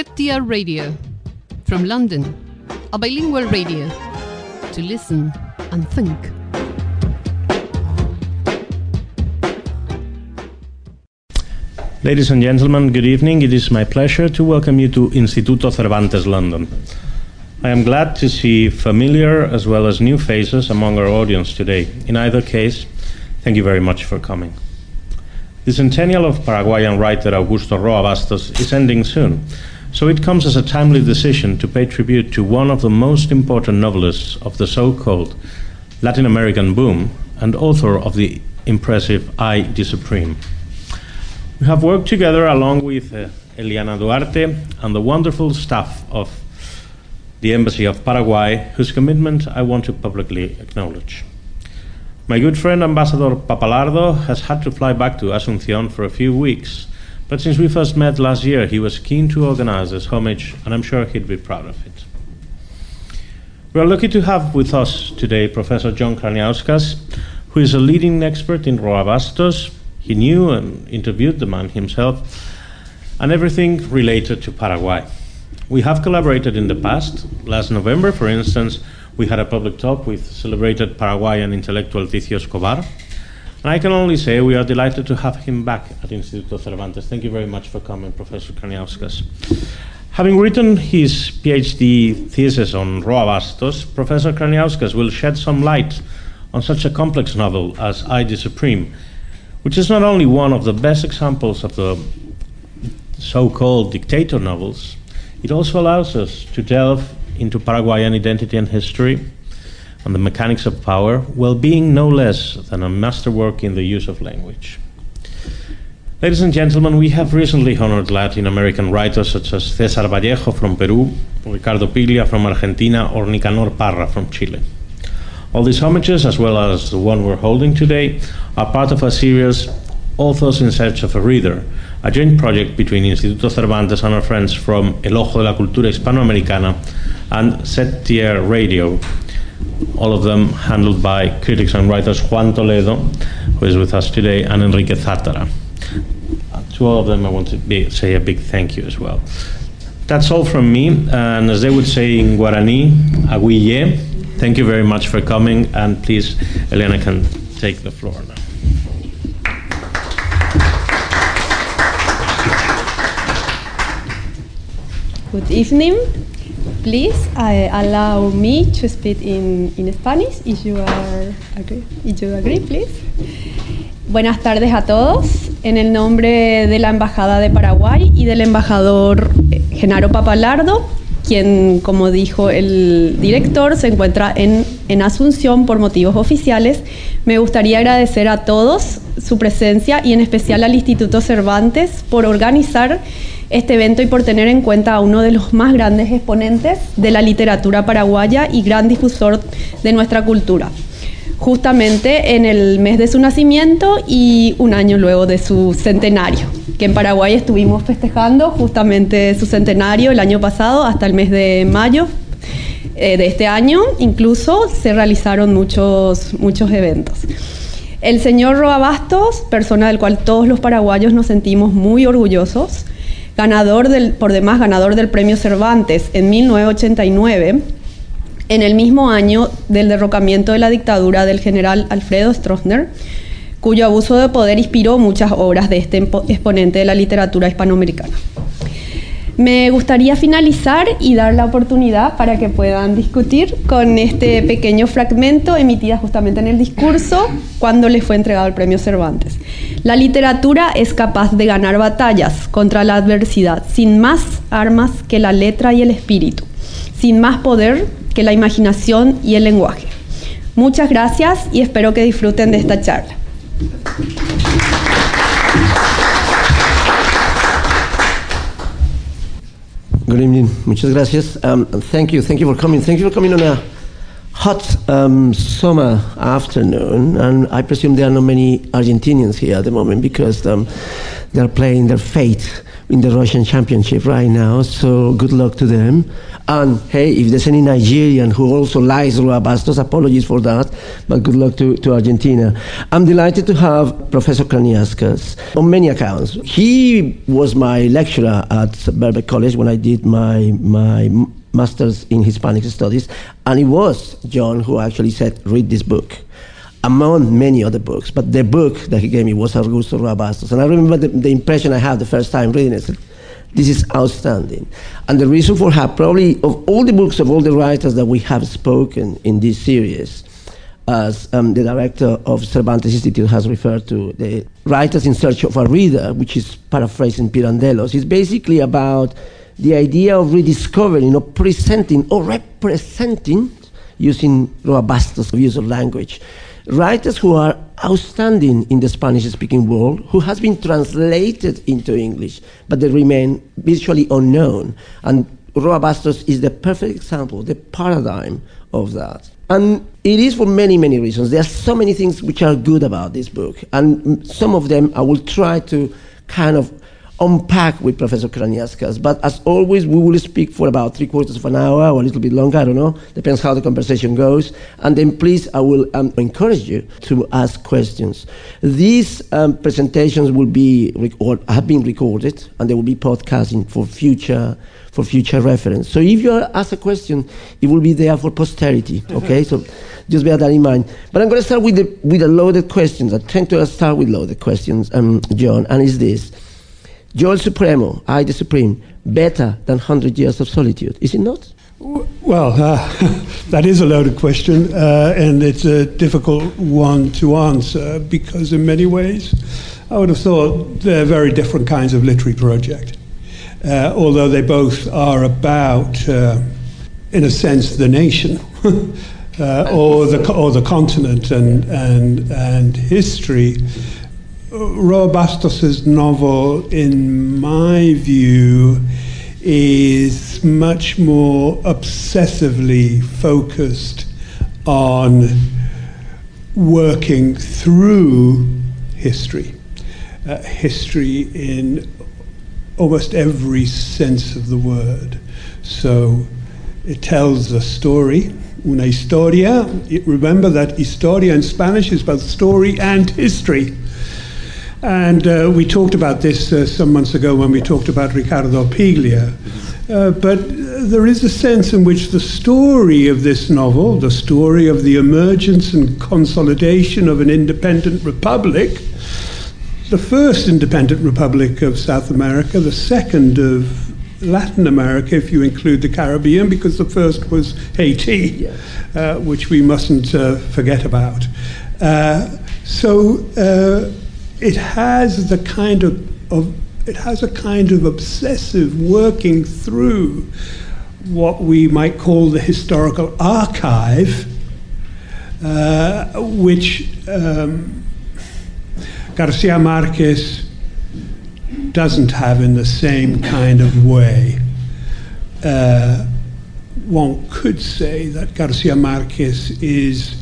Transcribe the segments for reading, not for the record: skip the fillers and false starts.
Septia Radio. From London, a bilingual radio to listen and think. Ladies and gentlemen, good evening. It is my pleasure to welcome you to Instituto Cervantes, London. I am glad to see familiar as well as new faces among our audience today. In either case, thank you very much for coming. The centennial of Paraguayan writer Augusto Roa Bastos is ending soon, so it comes as a timely decision to pay tribute to one of the most important novelists of the so-called Latin American boom and author of the impressive I, the Supreme. We have worked together along with Eliana Duarte and the wonderful staff of the Embassy of Paraguay, whose commitment I want to publicly acknowledge. My good friend Ambassador Papalardo has had to fly back to Asunción for a few weeks, but since we first met last year, he was keen to organize this homage, and I'm sure he'd be proud of it. We are lucky to have with us today Professor John Kraniauskas, who is a leading expert in Roa Bastos. He knew and interviewed the man himself, and everything related to Paraguay. We have collaborated in the past. Last November, for instance, we had a public talk with celebrated Paraguayan intellectual Ticio Escobar. And I can only say we are delighted to have him back at Instituto Cervantes. Thank you very much for coming, Professor Kraniauskas. Having written his PhD thesis on Roa Bastos, Professor Kraniauskas will shed some light on such a complex novel as I, the Supreme, which is not only one of the best examples of the so-called dictator novels, it also allows us to delve into Paraguayan identity and history and the mechanics of power, while being no less than a masterwork in the use of language. Ladies and gentlemen, we have recently honored Latin American writers such as César Vallejo from Peru, Ricardo Piglia from Argentina, or Nicanor Parra from Chile. All these homages, as well as the one we're holding today, are part of a series, Authors in Search of a Reader, a joint project between Instituto Cervantes and our friends from El Ojo de la Cultura Hispanoamericana and Septia Radio, all of them handled by critics and writers Juan Toledo, who is with us today, and Enrique Zátara. To all of them I want to say a big thank you as well. That's all from me, and as they would say in Guarani, Aguille, thank you very much for coming, and please, Eliana can take the floor now. Good evening. Please allow me to speak in Spanish, if you agree, please. Buenas tardes a todos. En el nombre de la Embajada de Paraguay y del embajador Genaro Papalardo, quien, como dijo el director, se encuentra en Asunción por motivos oficiales, me gustaría agradecer a todos su presencia y en especial al Instituto Cervantes por organizar este evento y por tener en cuenta a uno de los más grandes exponentes de la literatura paraguaya y gran difusor de nuestra cultura, justamente en el mes de su nacimiento y un año luego de su centenario, que en Paraguay estuvimos festejando justamente su centenario el año pasado hasta el mes de mayo de este año. Incluso se realizaron muchos eventos. El señor Roa Bastos, persona del cual todos los paraguayos nos sentimos muy orgullosos, por demás ganador del Premio Cervantes en 1989, en el mismo año del derrocamiento de la dictadura del general Alfredo Stroessner, cuyo abuso de poder inspiró muchas obras de este exponente de la literatura hispanoamericana. Me gustaría finalizar y dar la oportunidad para que puedan discutir con este pequeño fragmento emitida justamente en el discurso cuando le fue entregado el Premio Cervantes. La literatura es capaz de ganar batallas contra la adversidad sin más armas que la letra y el espíritu, sin más poder que la imaginación y el lenguaje. Muchas gracias y espero que disfruten de esta charla. Good evening. Muchas gracias. Thank you for coming. Thank you for coming on a hot summer afternoon, and I presume there are not many Argentinians here at the moment because they're playing their fate in the Russian Championship right now, so good luck to them. And hey, if there's any Nigerian who also likes Rui Bastos, apologies for that, but good luck to Argentina. I'm delighted to have Professor Kraniaskas on many accounts. He was my lecturer at Birkbeck College when I did my master's in Hispanic studies, and it was John who actually said, read this book, among many other books. But the book that he gave me was Augusto Rui Bastos. And I remember the impression I had the first time reading it. This is outstanding. And the reason for how, probably of all the books of all the writers that we have spoken in this series, as the director of Cervantes Institute has referred to, the Writers in Search of a Reader, which is paraphrasing Pirandellos, is basically about the idea of rediscovering or presenting or representing, using Rui Bastos' use of language, writers who are outstanding in the Spanish-speaking world, who has been translated into English, but they remain virtually unknown. And Rui Bastos is the perfect example, the paradigm of that. And it is for many, many reasons. There are so many things which are good about this book, and some of them I will try to kind of unpack with Professor Kraniaskas. But as always, we will speak for about 3/4 of an hour or a little bit longer, I don't know, depends how the conversation goes. And then please, I will encourage you to ask questions. These presentations will be, or have been recorded, and they will be podcasting for future reference. So if you ask a question, it will be there for posterity, okay? So just bear that in mind. But I'm going to start with the loaded questions. I tend to start with loaded questions, John, and it's this. Yo el Supremo, I the Supreme, better than 100 Years of Solitude, is it not? Well, that is a loaded question, and it's a difficult one to answer because in many ways I would have thought they're very different kinds of literary project, although they both are about, in a sense, the nation or the continent and history. Rui Bastos' novel, in my view, is much more obsessively focused on working through history. History in almost every sense of the word. So it tells a story, una historia. Remember that historia in Spanish is both story and history. And we talked about this some months ago when we talked about Ricardo Piglia. But there is a sense in which the story of this novel, the story of the emergence and consolidation of an independent republic, the first independent republic of South America, the second of Latin America, if you include the Caribbean, because the first was Haiti, which we mustn't forget about. It has the kind of obsessive working through what we might call the historical archive, which Garcia Marquez doesn't have in the same kind of way. One could say that Garcia Marquez's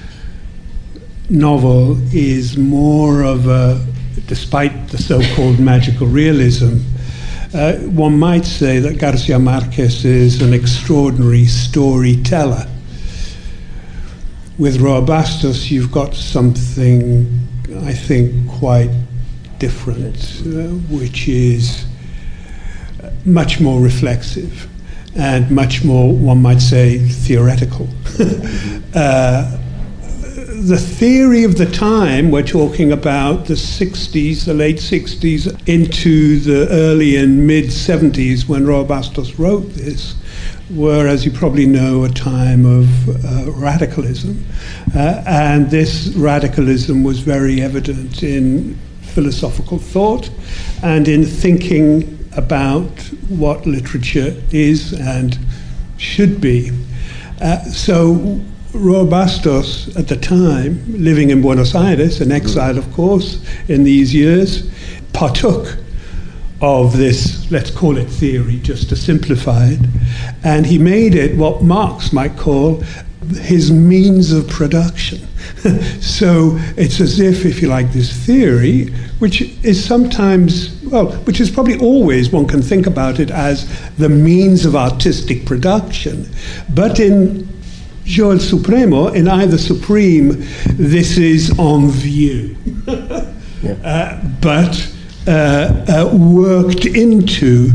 novel is more of a, despite the so-called magical realism, one might say that Garcia Marquez is an extraordinary storyteller. With Rui Bastos, you've got something, I think, quite different, which is much more reflexive and much more, one might say, theoretical. The theory of the time, we're talking about the 60s, the late 60s, into the early and mid-70s when Rui Bastos wrote this, were, as you probably know, a time of radicalism. And this radicalism was very evident in philosophical thought and in thinking about what literature is and should be. So Rui Bastos, at the time, living in Buenos Aires, in exile, of course, in these years, partook of this, let's call it theory, just to simplify it, and he made it what Marx might call his means of production. So it's as if you like, this theory, which is sometimes, well, which is probably always, one can think about it as the means of artistic production. But in Yo el Supremo, in Either Supreme, this is on view. But worked into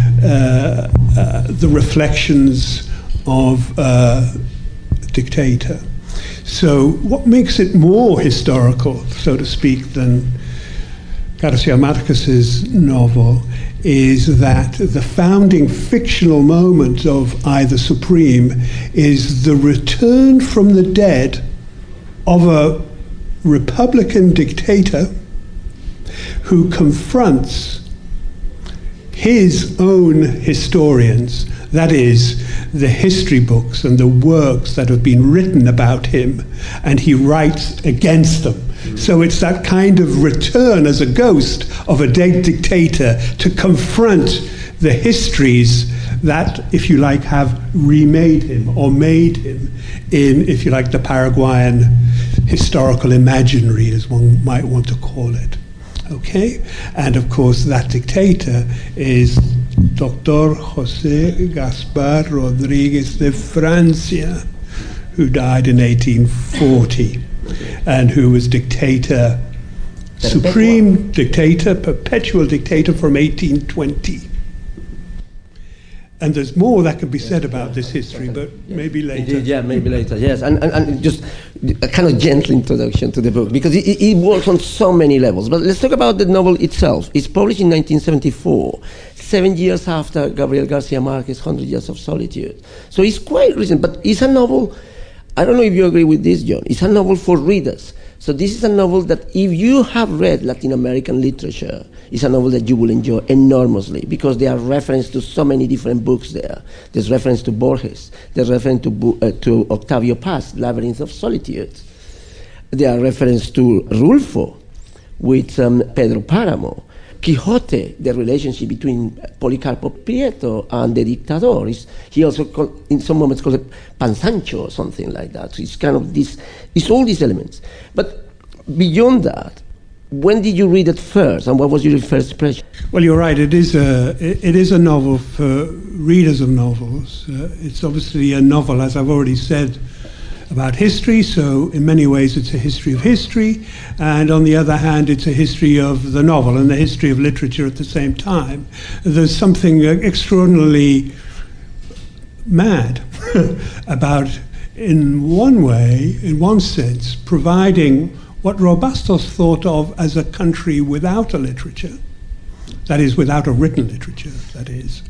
the reflections of dictator. So what makes it more historical, so to speak, than Garcia Marquez's novel is that the founding fictional moment of Either Supreme is the return from the dead of a Republican dictator who confronts his own historians, that is, the history books and the works that have been written about him, and he writes against them. So it's that kind of return as a ghost of a dead dictator to confront the histories that, if you like, have remade him or made him in, if you like, the Paraguayan historical imaginary, as one might want to call it. Okay? And of course, that dictator is Dr. José Gaspar Rodríguez de Francia, who died in 1840, and who was dictator, supreme dictator, perpetual dictator from 1820. And there's more that could be said about this history, but maybe later. Indeed, yeah, maybe later, yes. And just a kind of gentle introduction to the book, because it works on so many levels. But let's talk about the novel itself. It's published in 1974, 7 years after Gabriel Garcia Marquez's 100 Years of Solitude. So it's quite recent, but it's a novel, I don't know if you agree with this, John, it's a novel for readers. So this is a novel that if you have read Latin American literature, it's a novel that you will enjoy enormously, because there are references to so many different books there. There's reference to Borges, there's reference to Octavio Paz, Labyrinth of Solitude. There are references to Rulfo with Pedro Páramo. Quixote, the relationship between Policarpo Prieto and the Dictador. He also, in some moments, calls it Pansancho or something like that. So it's kind of this, it's all these elements. But beyond that, when did you read it first, and what was your first impression? Well, you're right. It is a novel for readers of novels. It's obviously a novel, as I've already said, about history, so in many ways it's a history of history, and on the other hand it's a history of the novel and the history of literature at the same time. There's something extraordinarily mad about, in one way, in one sense, providing what Robastos thought of as a country without a literature, that is, without a written literature, that is,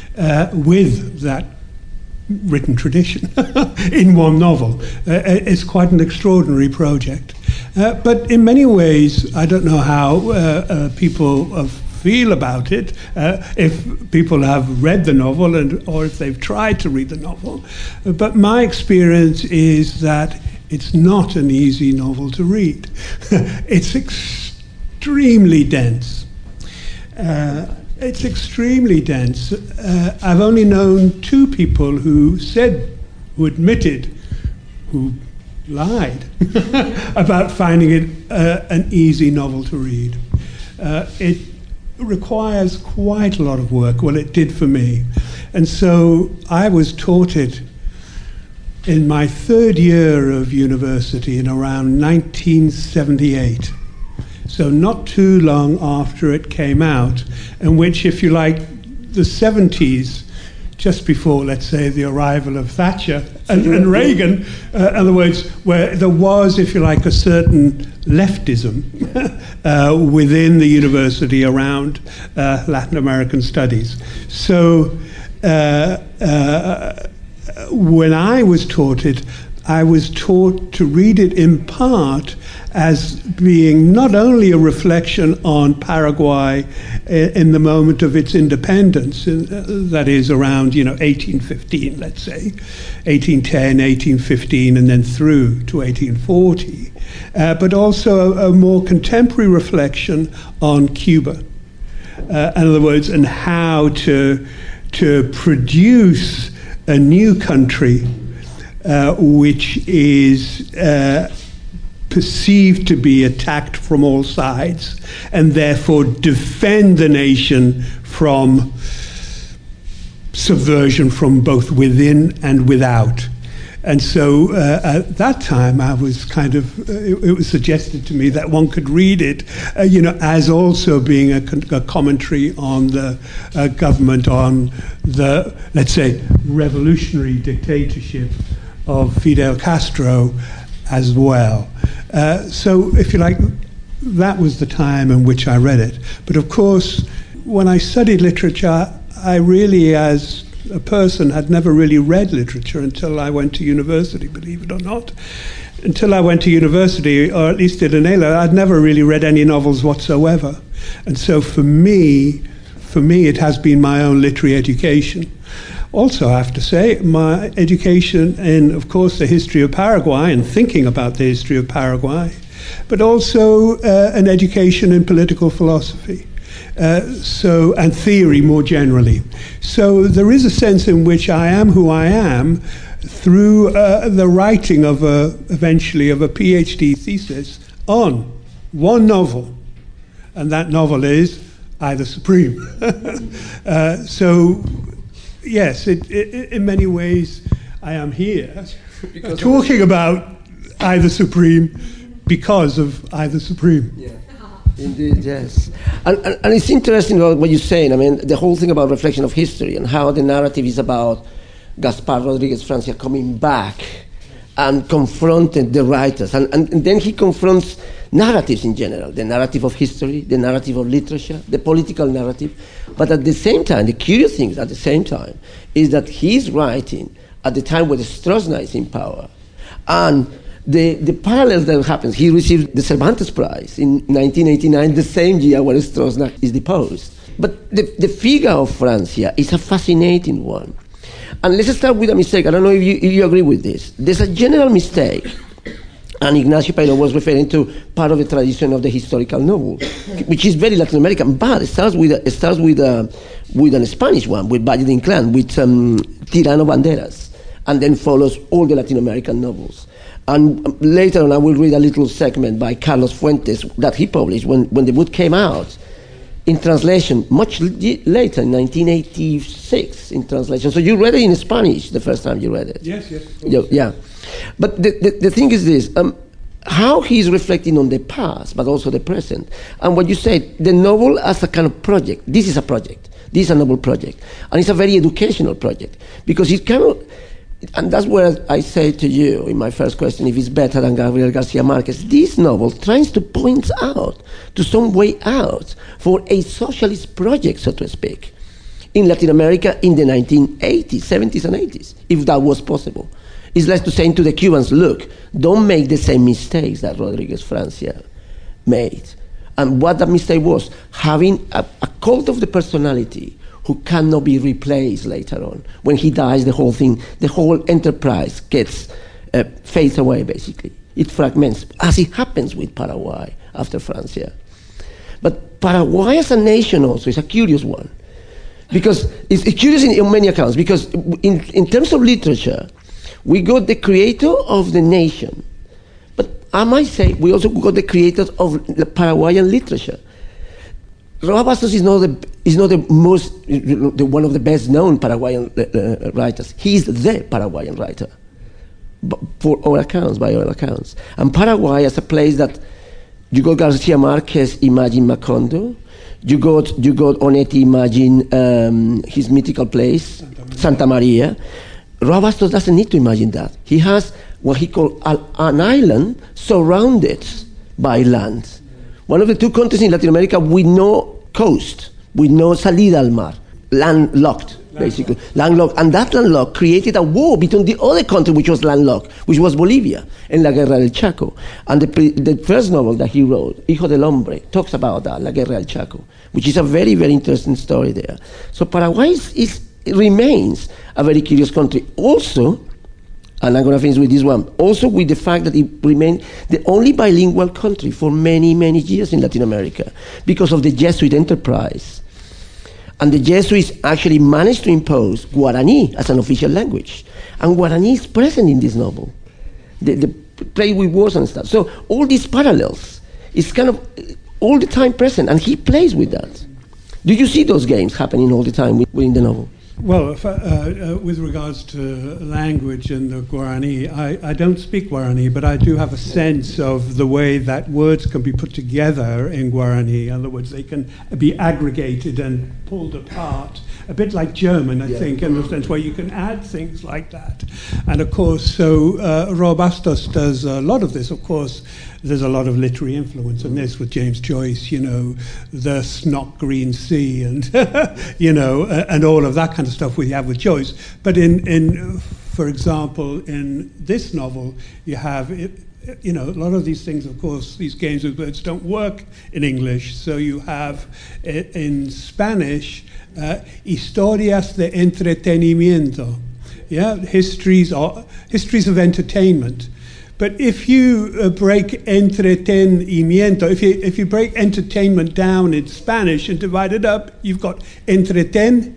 with that written tradition in one novel. It's quite an extraordinary project. But in many ways, I don't know how people feel about it, if people have read the novel or if they've tried to read the novel. But my experience is that it's not an easy novel to read. It's extremely dense. It's extremely dense. I've only known two people who admitted, who lied about finding it an easy novel to read. It requires quite a lot of work. Well, it did for me. And so I was taught it in my third year of university in around 1978. So not too long after it came out, in which, if you like, the 70s, just before, let's say, the arrival of Thatcher and Reagan, in other words, where there was, if you like, a certain leftism within the university around Latin American studies. So when I was taught it, I was taught to read it in part as being not only a reflection on Paraguay in the moment of its independence, that is around 1815, let's say, 1810, 1815, and then through to 1840, but also a more contemporary reflection on Cuba. In other words, and how to produce a new country which is perceived to be attacked from all sides, and therefore defend the nation from subversion from both within and without. And so at that time, I was kind of, it was suggested to me that one could read it, as also being a commentary on the government, on the, let's say, revolutionary dictatorship of Fidel Castro as well. So, if you like, that was the time in which I read it. But of course, when I studied literature, I really, as a person, had never really read literature until I went to university, believe it or not. Until I went to university, or at least at ENELA, I'd never really read any novels whatsoever. And so for me, it has been my own literary education. Also, I have to say, my education in, of course, the history of Paraguay and thinking about the history of Paraguay, but also an education in political philosophy. And theory more generally. So there is a sense in which I am who I am through the writing of eventually of a PhD thesis on one novel, and that novel is I the Supreme. So yes, in many ways I am here talking about I the Supreme because of I the Supreme. Yeah. Indeed, yes. And it's interesting what you're saying. I mean, the whole thing about reflection of history and how the narrative is about Gaspar Rodriguez Francia coming back and confronting the writers. And then he confronts narratives in general, the narrative of history, the narrative of literature, the political narrative. But at the same time, the curious thing at the same time is that he's writing at the time when Stroessner is in power. And the parallels that happens, he received the Cervantes Prize in 1989, the same year when Stroessner is deposed. But the figure of Francia is a fascinating one. And let's start with a mistake. I don't know if you agree with this. There's a general mistake, and Ignacio Paino was referring to part of the tradition of the historical novel, which is very Latin American, but it starts with an Spanish one, with Valle de Inclán, with Tirano Banderas, and then follows all the Latin American novels. And later on, I will read a little segment by Carlos Fuentes that he published when the book came out in translation, much later, in 1986, in translation. So you read it in Spanish the first time you read it? Yes. Yeah. But the thing is this, how he's reflecting on the past, but also the present. And what you said, the novel as a kind of project. This is a project. This is a novel project. And it's a very educational project, because it cannot... And that's where I say to you in my first question, if it's better than Gabriel Garcia Marquez. This novel tries to point out to some way out for a socialist project, so to speak, in Latin America in the 1980s, 70s and 80s, if that was possible. It's like to saying to the Cubans, look, don't make the same mistakes that Rodriguez Francia made. And what that mistake was, having a cult of the personality who cannot be replaced later on. When he dies, the whole thing, the whole enterprise fades away, basically. It fragments, as it happens with Paraguay after Francia. But Paraguay as a nation also is a curious one. Because it's curious in many accounts, because in terms of literature, we got the creator of the nation. But I might say we also got the creator of the Paraguayan literature. Roa Bastos is not one of the best known Paraguayan writers. He is the Paraguayan writer, by all accounts. And Paraguay is a place that you got Garcia Marquez imagine Macondo, you got Onetti imagine his mythical place, Santa Maria. Roa Bastos doesn't need to imagine that. He has what he called an island surrounded by land. One of the two countries in Latin America with no coast, with no salida al mar, landlocked, basically. Landlocked. And that landlocked created a war between the other country which was landlocked, which was Bolivia, in La Guerra del Chaco. And the first novel that he wrote, Hijo del Hombre, talks about that, La Guerra del Chaco, which is a very, very interesting story there. So Paraguay remains a very curious country. Also, and I'm going to finish with this one, also with the fact that it remained the only bilingual country for many, many years in Latin America because of the Jesuit enterprise. And the Jesuits actually managed to impose Guarani as an official language. And Guarani is present in this novel. The play with words and stuff. So all these parallels is kind of all the time present, and he plays with that. Do you see those games happening all the time within the novel? Well, with regards to language and the Guarani, I don't speak Guarani, but I do have a sense of the way that words can be put together in Guarani. In other words, they can be aggregated and pulled apart, a bit like German, I think, in the sense where you can add things like that. And of course, so Roa Bastos does a lot of this. Of course, there's a lot of literary influence in this with James Joyce, the Snot Green Sea and, and all of that kind of stuff we have with Joyce. But for example, in this novel, you have, a lot of these things, of course, these games with words don't work in English. So you have, in Spanish, historias de entretenimiento, histories of entertainment. But if you break entretenimiento, if you break entertainment down in Spanish and divide it up, you've got entretenimiento.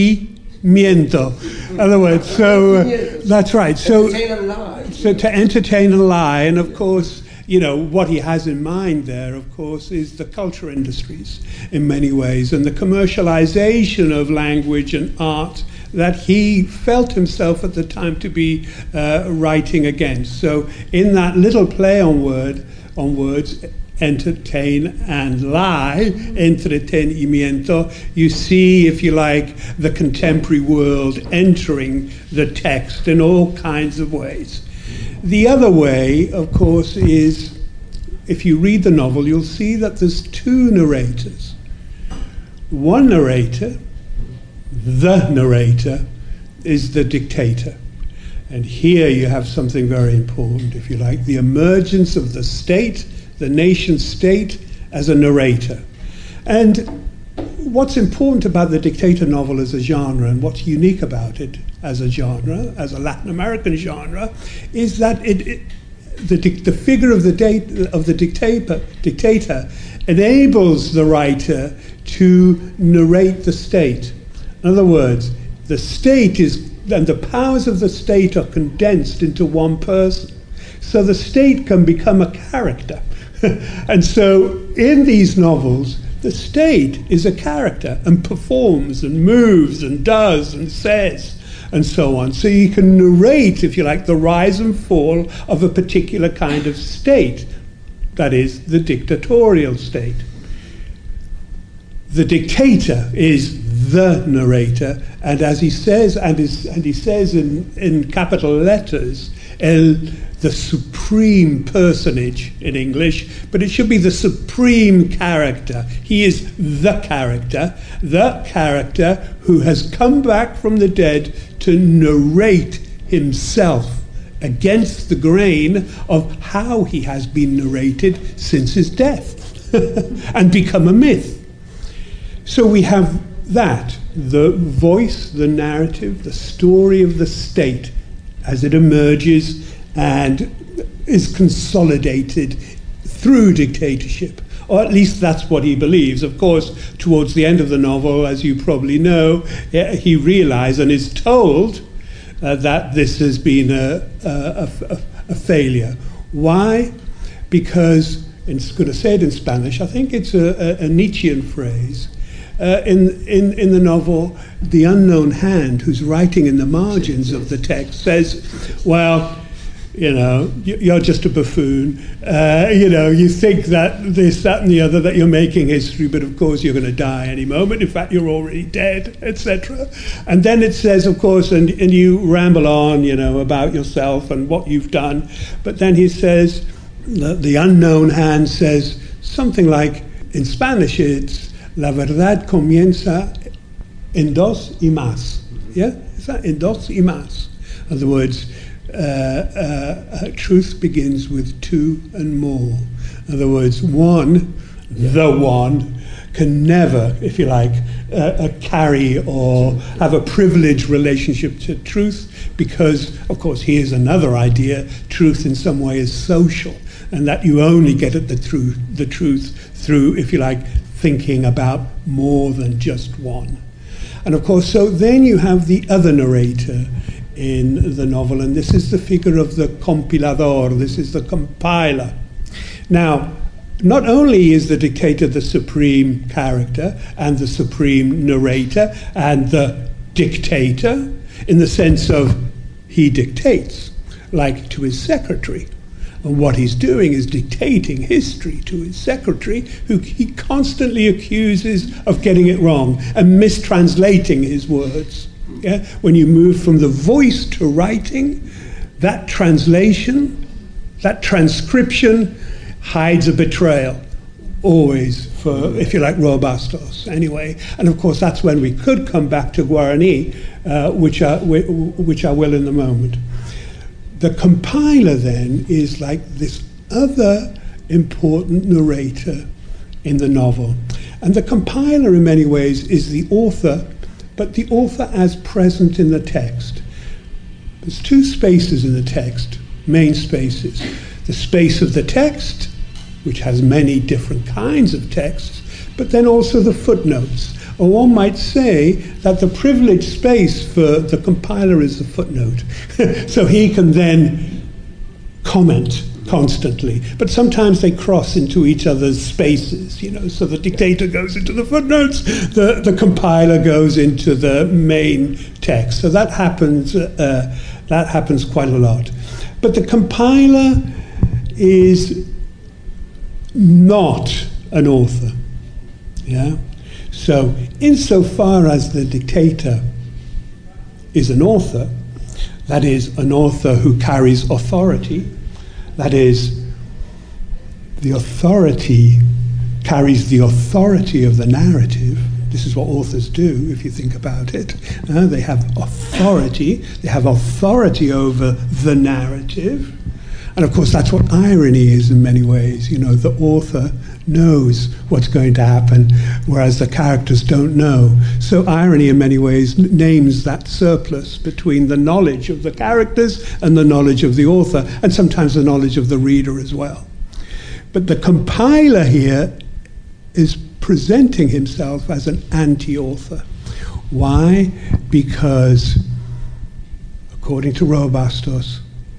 In other words, so that's right. So to entertain and lie, and of course, what he has in mind there, of course, is the culture industries in many ways, and the commercialization of language and art that he felt himself at the time to be writing against. So in that little play on words, entertain and lie, entretenimiento, you see, if you like, the contemporary world entering the text in all kinds of ways. The other way, of course, is if you read the novel, you'll see that there's two narrators. One narrator, the narrator, is the dictator. And here you have something very important, if you like, the emergence of the state, the nation state, as a narrator. And what's important about the dictator novel as a genre, and what's unique about it as a genre, as a Latin American genre, is that the figure of the dictator enables the writer to narrate the state. In other words, the state and the powers of the state are condensed into one person. So the state can become a character. And so in these novels, the state is a character and performs and moves and does and says and so on. So you can narrate, if you like, the rise and fall of a particular kind of state, that is, the dictatorial state. The dictator is the narrator, and as he says, and he says in capital letters, the supreme personage in English, but it should be the supreme character. He is the character who has come back from the dead to narrate himself against the grain of how he has been narrated since his death and become a myth. So we have that, the voice, the narrative, the story of the state as it emerges and is consolidated through dictatorship, or at least that's what he believes. Of course, towards the end of the novel, as you probably know, he realizes and is told that this has been a failure. Why? Because, it's going to say it in Spanish, I think it's a Nietzschean phrase. In the novel, the unknown hand who's writing in the margins of the text says, well, you're just a buffoon. You think that this, that, and the other, that you're making history, but of course you're going to die any moment. In fact, you're already dead, etc. And then it says, of course, and you ramble on, about yourself and what you've done. But then he says, the unknown hand says something like, in Spanish, it's, la verdad comienza en dos y más. Yeah? En dos y más. In other words, truth begins with two and more. In other words, the one, can never, if you like, carry or have a privileged relationship to truth, because, of course, here's another idea: truth in some way is social, and that you only get at the truth through, if you like, thinking about more than just one. And of course, so then you have the other narrator in the novel, and this is the figure of the compilador, this is the compiler. Now, not only is the dictator the supreme character and the supreme narrator and the dictator in the sense of he dictates, like to his secretary. And what he's doing is dictating history to his secretary, who he constantly accuses of getting it wrong and mistranslating his words. Yeah? When you move from the voice to writing, that translation, that transcription hides a betrayal, always, for, if you like, Rui Bastos, anyway. And of course, that's when we could come back to Guarani, which I will in a moment. The compiler, then, is like this other important narrator in the novel. And the compiler, in many ways, is the author, but the author as present in the text. There's two spaces in the text, main spaces. The space of the text, which has many different kinds of texts, but then also the footnotes. Or one might say that the privileged space for the compiler is the footnote. So he can then comment constantly. But sometimes they cross into each other's spaces, you know, so the dictator goes into the footnotes, the compiler goes into the main text. So that happens quite a lot. But the compiler is not an author. Yeah? So insofar as the dictator is an author, that is, an author who carries authority, that is, the authority carries the authority of the narrative. This is what authors do, if you think about it. They have authority over the narrative. And of course, that's what irony is in many ways. You know, the author knows what's going to happen, whereas the characters don't know. So irony, in many ways, names that surplus between the knowledge of the characters and the knowledge of the author, and sometimes the knowledge of the reader as well. But the compiler here is presenting himself as an anti-author. Why? Because, according to Rui Bastos,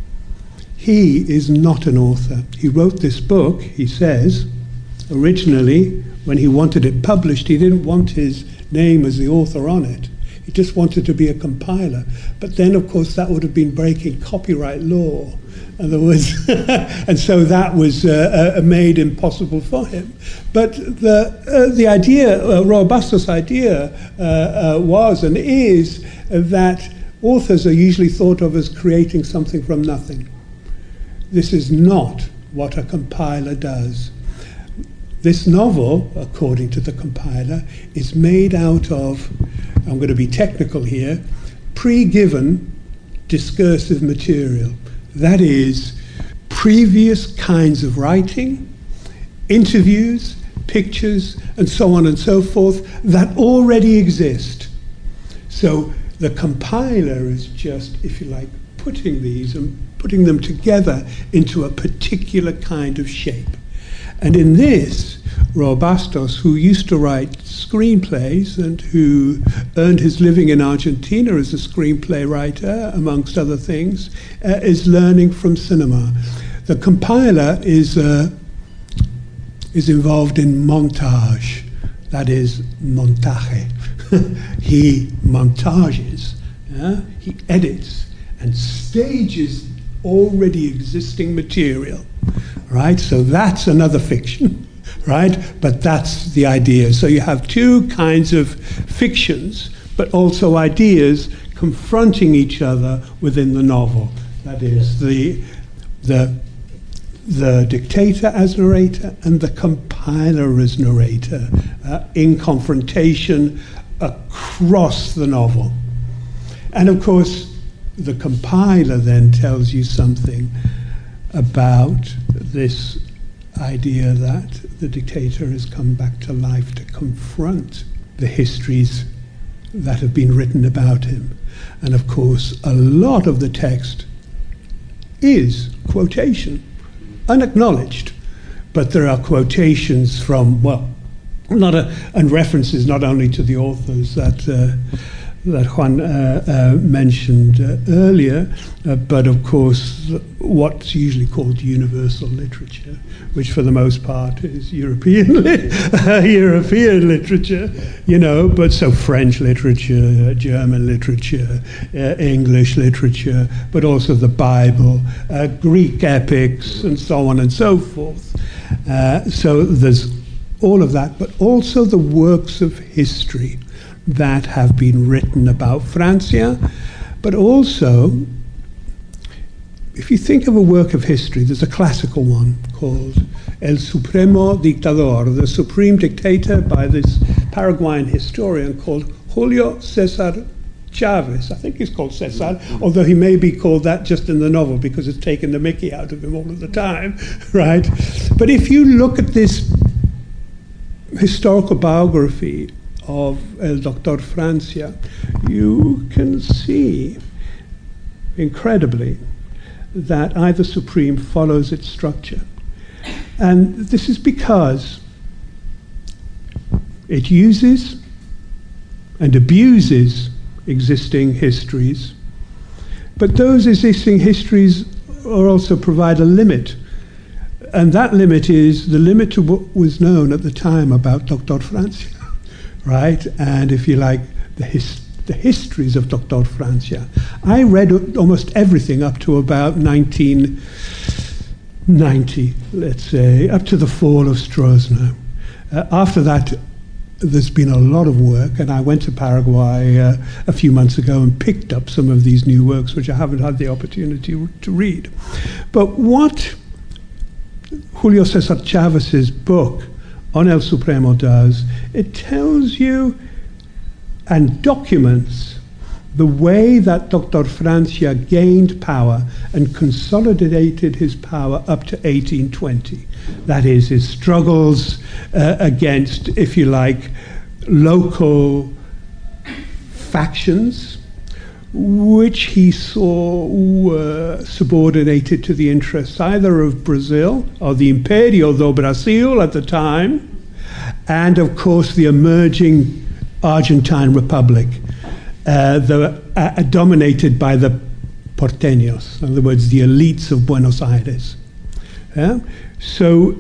he is not an author. He wrote this book, he says, originally, when he wanted it published, he didn't want his name as the author on it. He just wanted to be a compiler. But then, of course, that would have been breaking copyright law. In other words, and so that was made impossible for him. But the idea, Rui Bastos' idea, was and is that authors are usually thought of as creating something from nothing. This is not what a compiler does. This novel, according to the compiler, is made out of, I'm going to be technical here, pre-given discursive material. That is, previous kinds of writing, interviews, pictures, and so on and so forth that already exist. So the compiler is just, if you like, putting these and putting them together into a particular kind of shape. And in this, Rui Bastos, who used to write screenplays and who earned his living in Argentina as a screenplay writer, amongst other things, is learning from cinema. The compiler is involved in montage, that is, montaje. He montages, he edits and stages already existing material, right? So that's another fiction, right? But that's the idea. So you have two kinds of fictions, but also ideas confronting each other within the novel. That is the dictator as narrator and the compiler as narrator in confrontation across the novel. And of course, the compiler then tells you something about this idea that the dictator has come back to life to confront the histories that have been written about him. And of course, a lot of the text is quotation, unacknowledged. But there are quotations from, well, and references not only to the authors that Juan mentioned earlier, but of course what's usually called universal literature, which for the most part is European European literature, but so French literature, German literature, English literature, but also the Bible, Greek epics, and so on and so forth. So there's all of that, but also the works of history that have been written about Francia. But also, if you think of a work of history, there's a classical one called El Supremo Dictador, the Supreme Dictator, by this Paraguayan historian called Julio César Chávez. I think he's called César, although he may be called that just in the novel because it's taken the mickey out of him all of the time, right? But if you look at this historical biography of El Doctor Francia, you can see, incredibly, that Either Supreme follows its structure. And this is because it uses and abuses existing histories, but those existing histories also provide a limit. And that limit is the limit to what was known at the time about Doctor Francia. Right, and if you like, the histories of Doctor Francia. I read almost everything up to about 1990, let's say, up to the fall of Stroessner. After that, there's been a lot of work, and I went to Paraguay a few months ago and picked up some of these new works, which I haven't had the opportunity to read. But what Julio César Chávez's book on El Supremo does, it tells you and documents the way that Dr. Francia gained power and consolidated his power up to 1820. That is, his struggles against, if you like, local factions, which he saw were subordinated to the interests either of Brazil, or the Imperio do Brasil at the time, and of course the emerging Argentine Republic, dominated by the porteños, in other words, the elites of Buenos Aires. Yeah? So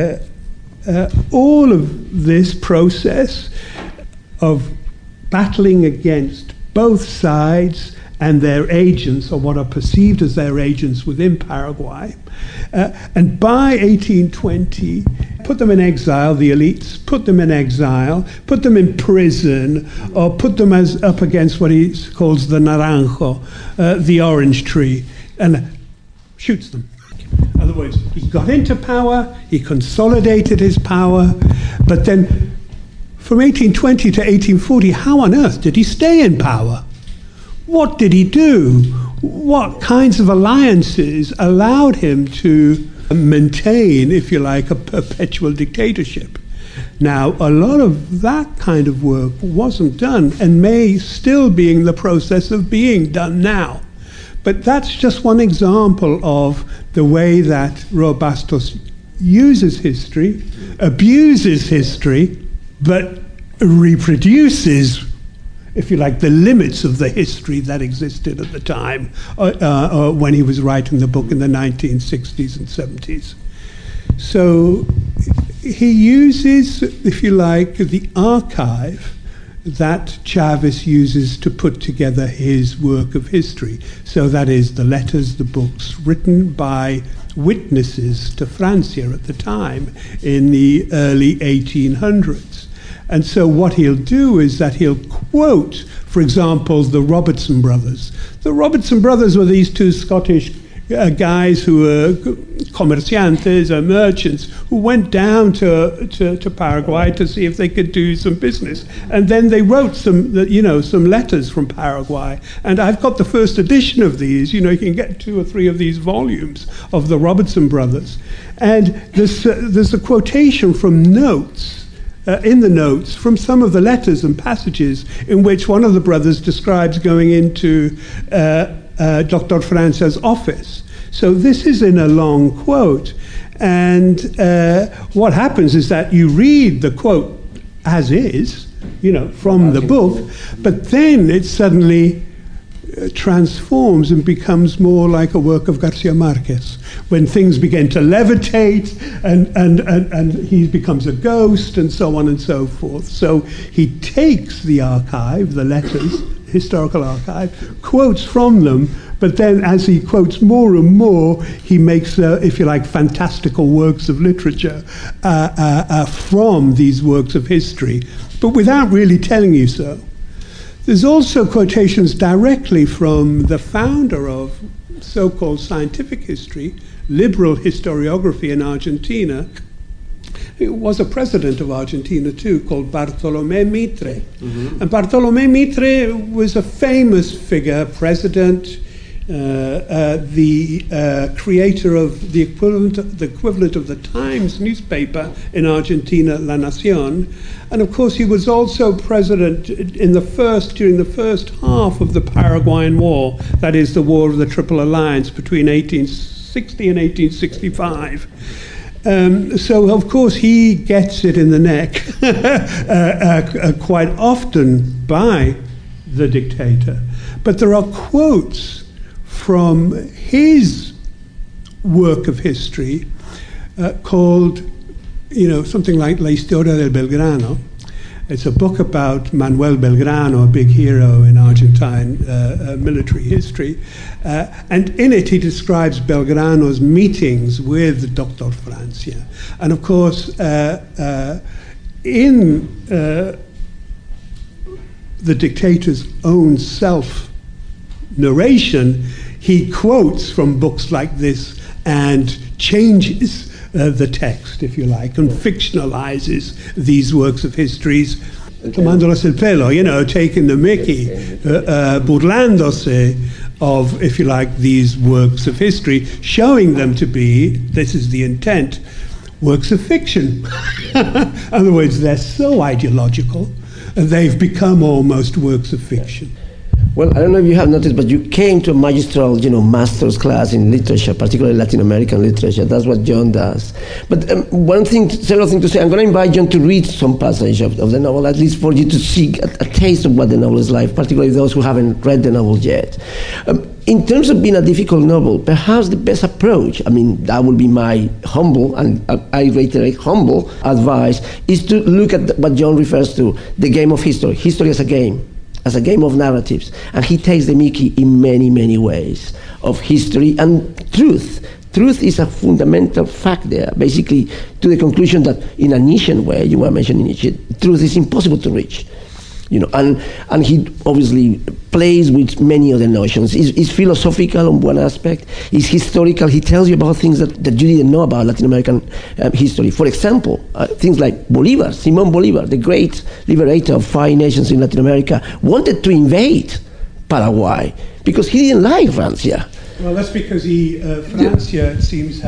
all of this process of battling against both sides and their agents, or what are perceived as their agents within Paraguay. And by 1820, put them in exile, the elites, put them in exile, put them in prison, or put them as up against what he calls the naranjo, the orange tree, and shoots them. In other words, he got into power, he consolidated his power, but then from 1820 to 1840, how on earth did he stay in power? What did he do? What kinds of alliances allowed him to maintain, if you like, a perpetual dictatorship? Now, a lot of that kind of work wasn't done and may still be in the process of being done now. But that's just one example of the way that Ruy Bastos uses history, abuses history, but reproduces, if you like, the limits of the history that existed at the time when he was writing the book in the 1960s and 70s. So he uses, if you like, the archive that Chávez uses to put together his work of history. So that is the letters, the books written by witnesses to Francia at the time in the early 1800s. And so what he'll do is that he'll quote, for example, the Robertson brothers. The Robertson brothers were these two Scottish guys who were comerciantes or merchants who went down to Paraguay to see if they could do some business. And then they wrote some letters from Paraguay. And I've got the first edition of these. You can get 2 or 3 of these volumes of the Robertson brothers. And there's a quotation from notes, in the notes, from some of the letters and passages in which one of the brothers describes going into Dr. Francia's office. So this is in a long quote. And what happens is that you read the quote as is, from the book, but then it suddenly transforms and becomes more like a work of Garcia Marquez, when things begin to levitate and he becomes a ghost and so on and so forth. So he takes the archive, the letters, historical archive, quotes from them, but then as he quotes more and more, he makes, if you like, fantastical works of literature from these works of history, but without really telling you so. There's also quotations directly from the founder of so-called scientific history, liberal historiography in Argentina. He was a president of Argentina too, called Bartolomé Mitre. Mm-hmm. And Bartolomé Mitre was a famous figure, president, the creator of the equivalent of the Times newspaper in Argentina, La Nación. And of course, he was also president during the first half of the Paraguayan War, that is the War of the Triple Alliance between 1860 and 1865. So, of course, he gets it in the neck quite often by the dictator. But there are quotes from his work of history called, something like La Historia del Belgrano. It's a book about Manuel Belgrano, a big hero in Argentine military history. And in it, he describes Belgrano's meetings with Dr. Francia. And of course, in the dictator's own self-narration, he quotes from books like this and changes the text, if you like, and fictionalizes these works of histories, tomándoles el pelo, taking the mickey, burlándose of, if you like, these works of history, showing them to be, this is the intent, works of fiction. In other words, they're so ideological, they've become almost works of fiction. Well, I don't know if you have noticed, but you came to a magistral, master's class in literature, particularly Latin American literature. That's what John does. But several things to say. I'm going to invite John to read some passage of the novel, at least for you to see a taste of what the novel is like, particularly those who haven't read the novel yet. In terms of being a difficult novel, perhaps the best approach, that would be my humble, and I reiterate, humble advice, is to look at what John refers to, the game of history. History as a game of narratives. And he takes the mickey in many, many ways of history and truth. Truth is a fundamental fact there, basically to the conclusion that in a Nietzschean way, you were mentioning Nietzsche, truth is impossible to reach. And he obviously plays with many other notions. He's philosophical on one aspect, he's historical, he tells you about things that you didn't know about Latin American history. For example, things like Bolívar, Simón Bolívar, the great liberator of 5 nations in Latin America, wanted to invade Paraguay because he didn't like Francia. Well, that's because Francia, it seems,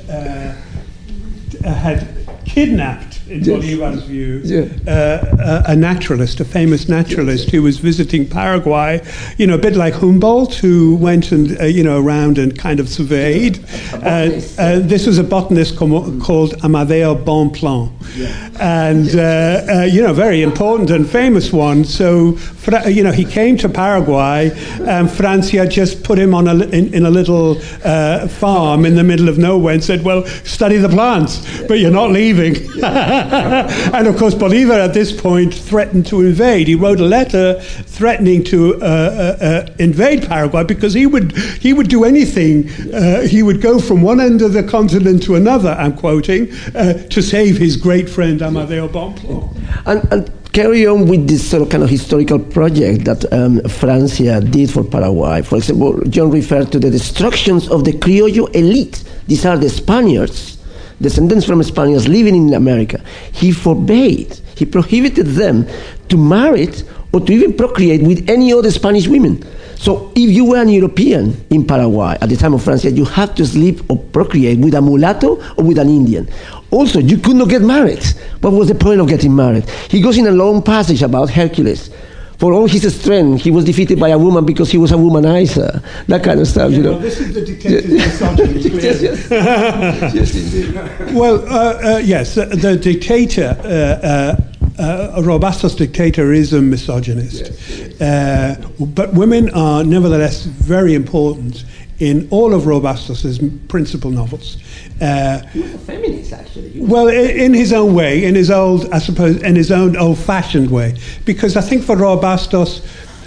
had kidnapped, in Bolívar's view, a naturalist, a famous naturalist who was visiting Paraguay, a bit like Humboldt, who went and, around and kind of surveyed. This was a botanist called Amadeo Bonpland. And, very important and famous one. So, he came to Paraguay, and Francia just put him on in a little farm in the middle of nowhere and said, well, study the plants, but you're not leaving. And of course, Bolívar at this point threatened to invade. He wrote a letter threatening to invade Paraguay because he would do anything. He would go from one end of the continent to another, I'm quoting, to save his great friend Amadeo Bonpland. And carry on with this sort of kind of historical project that Francia did for Paraguay. For example, John referred to the destructions of the Criollo elite. These are the Spaniards, descendants from Spaniards living in America. He prohibited them to marry or to even procreate with any other Spanish women. So if you were an European in Paraguay at the time of Francia, you had to sleep or procreate with a mulatto or with an Indian. Also, you could not get married. What was the point of getting married? He goes in a long passage about Hercules. For all his strength, he was defeated by a woman because he was a womanizer. That kind of stuff, Well, this is the dictator's misogyny. Yes, indeed. Well, yes, the dictator Robastos' dictator is a misogynist. Yes. But women are nevertheless very important in all of Robastos' principal novels. He was a feminist, actually. Well, in his own way, in his own old-fashioned way, because I think for Robastos,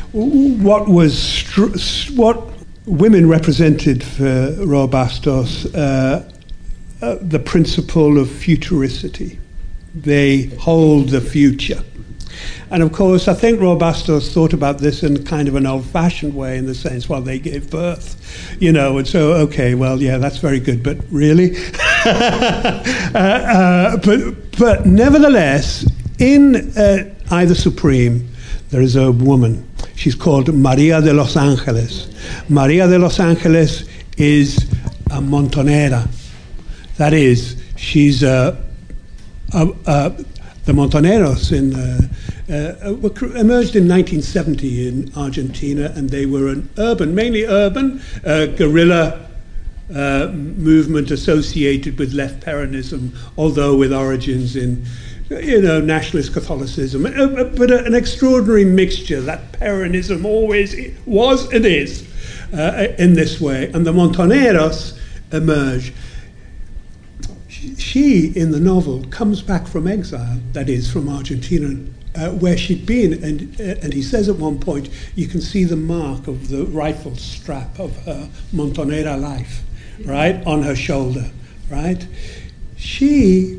what women represented for Robastos, the principle of futuricity. They hold the future. And of course, I think Robastos thought about this in kind of an old-fashioned way, in the sense, well, they gave birth, and so, okay, well, yeah, that's very good, but really? But nevertheless, in Ida Supreme, there is a woman. She's called Maria de los Angeles. Maria de los Angeles is a montonera. That is, she's the Montoneros emerged in 1970 in Argentina, and they were an mainly urban guerrilla movement associated with left Peronism, although with origins in nationalist Catholicism, but an extraordinary mixture that Peronism always was and is in this way. And the Montoneros emerge. She, in the novel, comes back from exile, that is, from Argentina, where she'd been, and he says at one point, you can see the mark of the rifle strap of her Montonera life, right, on her shoulder, right? She,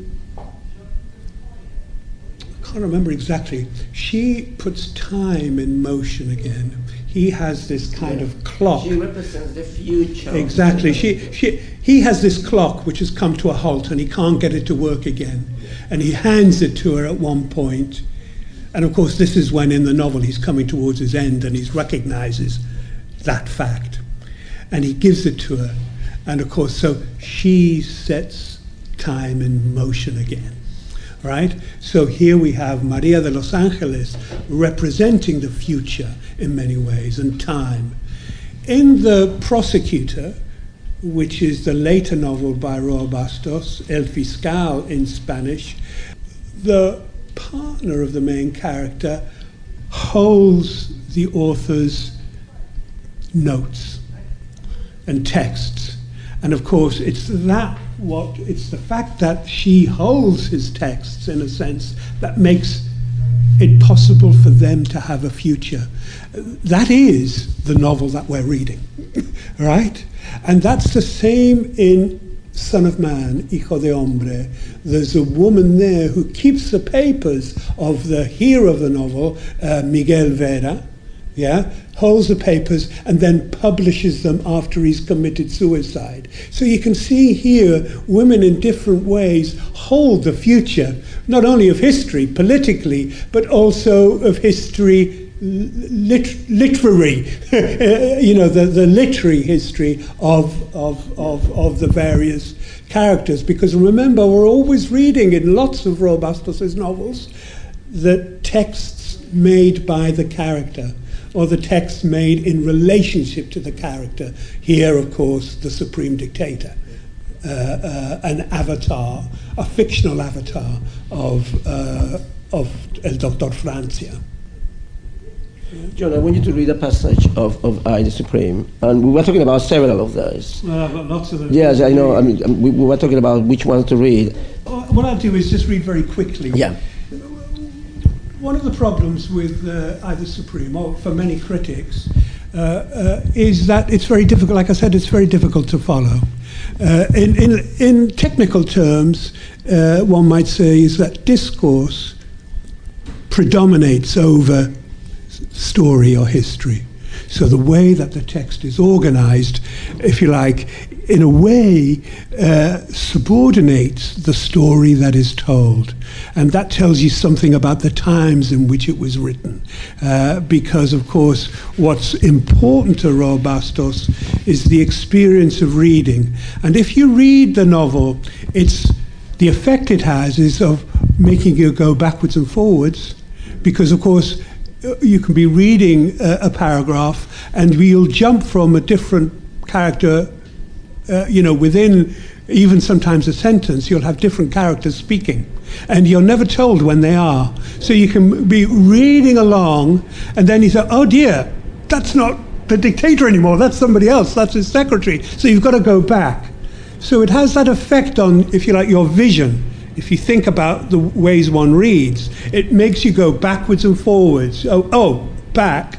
I can't remember exactly, she puts time in motion again. He has this kind of clock. She represents the future. Exactly. He has this clock which has come to a halt, and he can't get it to work again. And he hands it to her at one point. And of course, this is when in the novel he's coming towards his end, and he recognizes that fact. And he gives it to her. And of course, so she sets time in motion again. Right? So here we have Maria de los Angeles representing the future in many ways, and time. In The Prosecutor, which is the later novel by Robastos, El Fiscal in Spanish, the partner of the main character holds the author's notes and texts. And of course, it's the fact that she holds his texts, in a sense, that makes it possible for them to have a future. That is the novel that we're reading, right? And that's the same in Son of Man, Hijo de Hombre. There's a woman there who keeps the papers of the hero of the novel, Miguel Vera, holds the papers and then publishes them after he's committed suicide. So you can see here women in different ways hold the future, not only of history politically, but also of history literary, the literary history of the various characters. Because remember, we're always reading in lots of Robastos' novels the texts made by the character, or the text made in relationship to the character. Here, of course, the supreme dictator, an avatar, a fictional avatar of El Doctor Francia. John, I want you to read a passage of Ida Supreme, and we were talking about several of those. Well, I've got lots of them. Yes, I know. I mean, we were talking about which ones to read. What I'll do is just read very quickly. Yeah. One of the problems with Ida Supreme, or for many critics, is that it's very difficult. Like I said, it's very difficult to follow. In technical terms, one might say is that discourse predominates over story or history. So the way that the text is organized, if you like, in a way subordinates the story that is told. And that tells you something about the times in which it was written. Because, of course, what's important to Robastos is the experience of reading. And if you read the novel, the effect it has is of making you go backwards and forwards. Because, of course, you can be reading a paragraph and you'll jump from a different character, within even sometimes a sentence, you'll have different characters speaking. And you're never told when they are. So you can be reading along, and then you say, oh dear, that's not the dictator anymore, that's somebody else, that's his secretary. So you've got to go back. So it has that effect on, if you like, your vision. If you think about the ways one reads, it makes you go backwards and forwards. Back.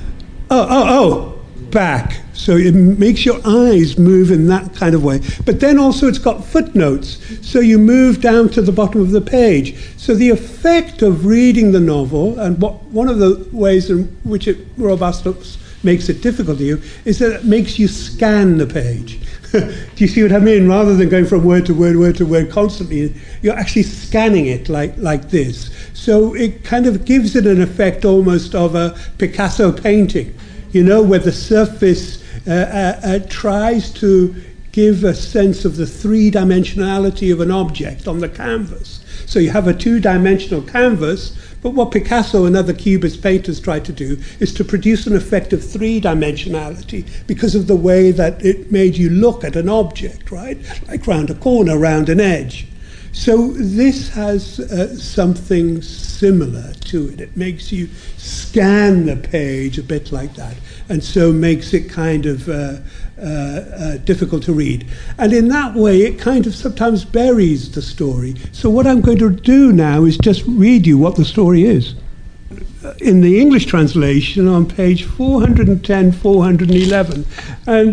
Back. So it makes your eyes move in that kind of way. But then also it's got footnotes. So you move down to the bottom of the page. So the effect of reading the novel, and one of the ways in which Robastos makes it difficult to you, is that it makes you scan the page. Do you see what I mean? Rather than going from word to word constantly, you're actually scanning it like this. So it kind of gives it an effect almost of a Picasso painting, where the surface tries to give a sense of the three-dimensionality of an object on the canvas. So you have a two-dimensional canvas, but what Picasso and other Cubist painters tried to do is to produce an effect of three-dimensionality because of the way that it made you look at an object, right? Like round a corner, round an edge. So this has something similar to it. It makes you scan the page a bit like that, and so makes it kind of difficult to read. And in that way, it kind of sometimes buries the story. So what I'm going to do now is just read you what the story is. In the English translation on page 410, 411, and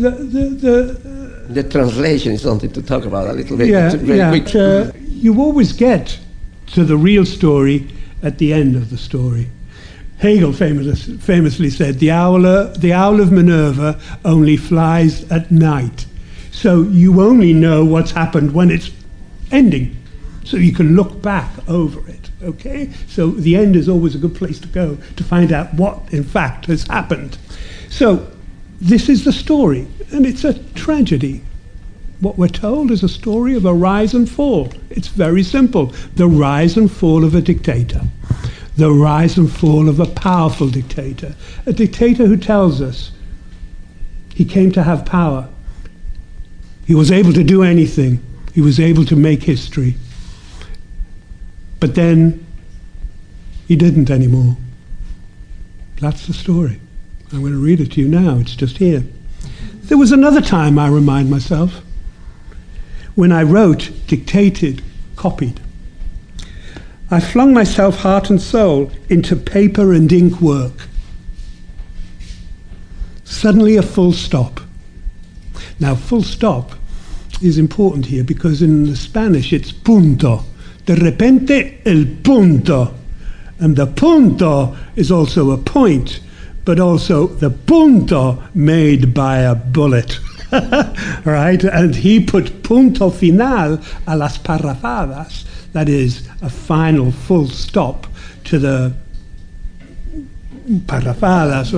the translation is something to talk about a little bit. Quick. You always get to the real story at the end of the story. Hegel famously said, the owl of Minerva only flies at night. So you only know what's happened when it's ending. So you can look back over it, okay? So the end is always a good place to go to find out what, in fact, has happened. So this is the story, and it's a tragedy. What we're told is a story of a rise and fall. It's very simple. The rise and fall of a dictator. The rise and fall of a powerful dictator. A dictator who tells us he came to have power. He was able to do anything. He was able to make history. But then he didn't anymore. That's the story. I'm going to read it to you now. It's just here. There was another time, I remind myself, when I wrote, dictated, copied. I flung myself heart and soul into paper and ink work. Suddenly a full stop. Now, full stop is important here because in the Spanish it's punto. De repente el punto. And the punto is also a point, but also the punto made by a bullet. Right? And he put punto final a las parrafadas, that is, a final full stop to the parrafadas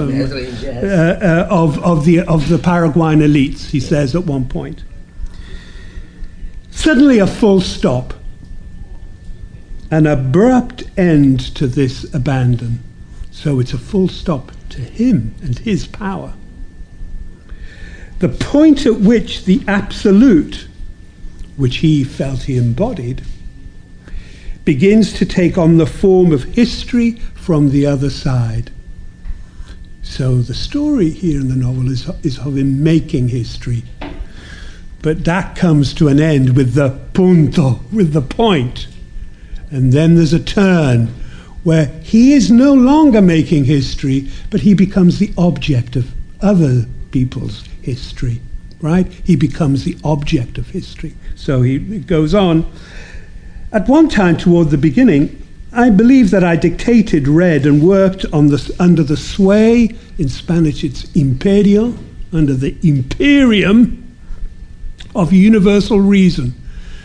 of the Paraguayan elites, he says at one point. Suddenly a full stop, an abrupt end to this abandon. So it's a full stop to him and his power. The point at which the absolute, which he felt he embodied, begins to take on the form of history from the other side. So the story here in the novel is of him making history. But that comes to an end with the punto, with the point. And then there's a turn where he is no longer making history, but he becomes the object of other people's history, right? He becomes the object of history. So he goes on. At one time toward the beginning, I believe that I dictated, read, and worked under the sway, in Spanish it's imperio, under the imperium of universal reason.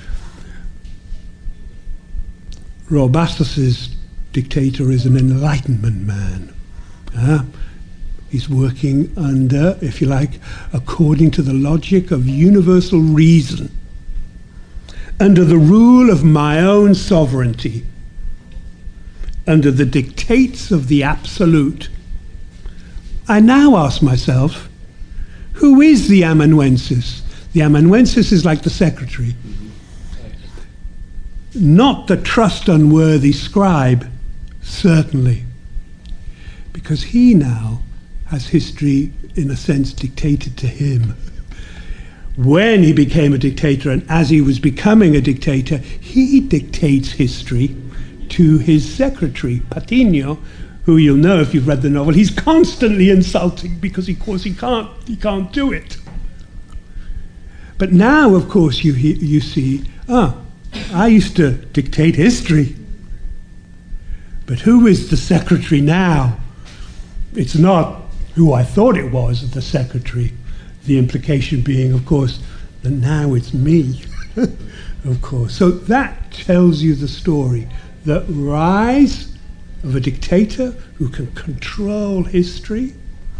Robastos' dictator is an Enlightenment man. He's working under, if you like, according to the logic of universal reason, under the rule of my own sovereignty, under the dictates of the absolute. I now ask myself, who is the amanuensis? The amanuensis is like the secretary. not the trust-unworthy scribe, certainly, because he now has history, in a sense, dictated to him. When he became a dictator, and as he was becoming a dictator, he dictates history to his secretary, Patiño, who you'll know if you've read the novel, he's constantly insulting because, of course, he can't do it. But now, of course, you see, I used to dictate history. But who is the secretary now? It's not who I thought it was, the secretary. The implication being, of course, that now it's me, of course. So that tells you the story. The rise of a dictator who can control history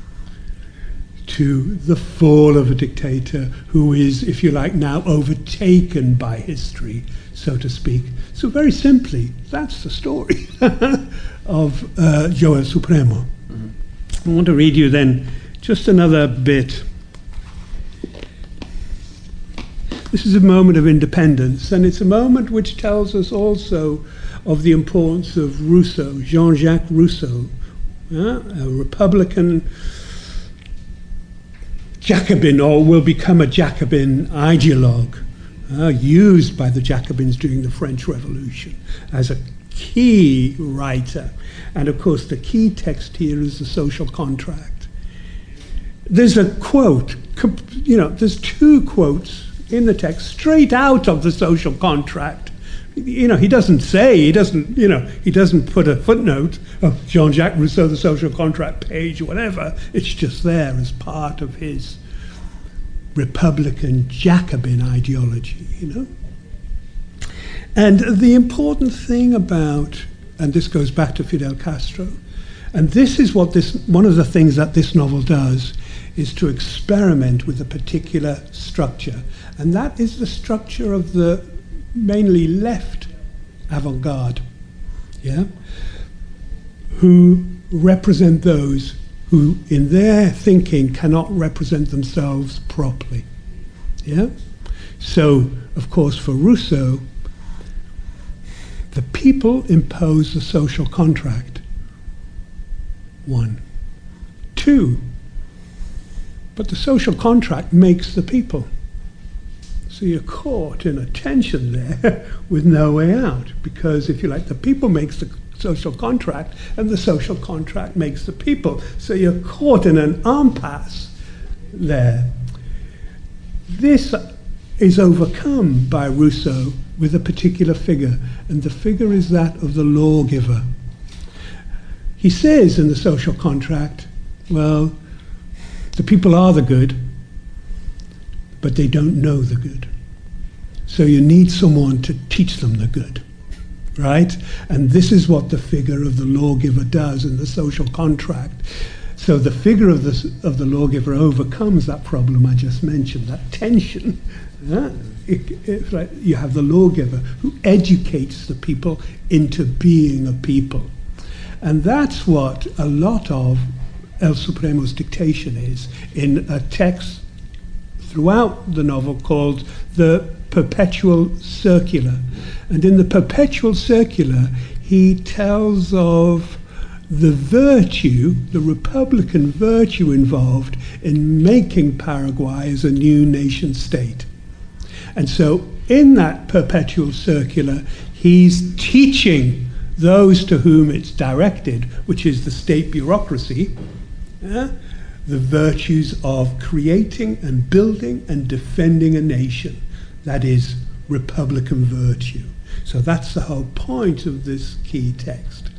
to the fall of a dictator who is, if you like, now overtaken by history, so to speak. So very simply, that's the story of Yo el Supremo. I want to read you then just another bit. This is a moment of independence, and it's a moment which tells us also of the importance of Rousseau, Jean-Jacques Rousseau, a Republican Jacobin, or will become a Jacobin ideologue, used by the Jacobins during the French Revolution as a key writer. And of course, the key text here is the social contract. There's a quote, there's two quotes in the text straight out of the social contract. He doesn't put a footnote of Jean-Jacques Rousseau, the social contract page or whatever. It's just there as part of his Republican Jacobin ideology, And the important thing about, and this goes back to Fidel Castro, and this is what one of the things that this novel does, is to experiment with a particular structure. And that is the structure of the mainly left avant-garde, who represent those who, in their thinking, cannot represent themselves properly. So, of course, for Rousseau, the people impose the social contract. 1. 2, but the social contract makes the people. So you're caught in a tension there with no way out, because, if you like, the people makes the social contract and the social contract makes the people. So you're caught in an impasse there. This is overcome by Rousseau with a particular figure, and the figure is that of the lawgiver. He says in the social contract, well, the people are the good, but they don't know the good. So you need someone to teach them the good, right? And this is what the figure of the lawgiver does in the social contract. So the figure of the lawgiver overcomes that problem I just mentioned, that tension. You have the lawgiver who educates the people into being a people. And that's what a lot of El Supremo's dictation is, in a text throughout the novel called the Perpetual Circular. And in the Perpetual Circular, he tells of the virtue, the Republican virtue involved in making Paraguay as a new nation state. And so in that Perpetual Circular, he's teaching those to whom it's directed, which is the state bureaucracy, the virtues of creating and building and defending a nation. That is Republican virtue. So that's the whole point of this key text.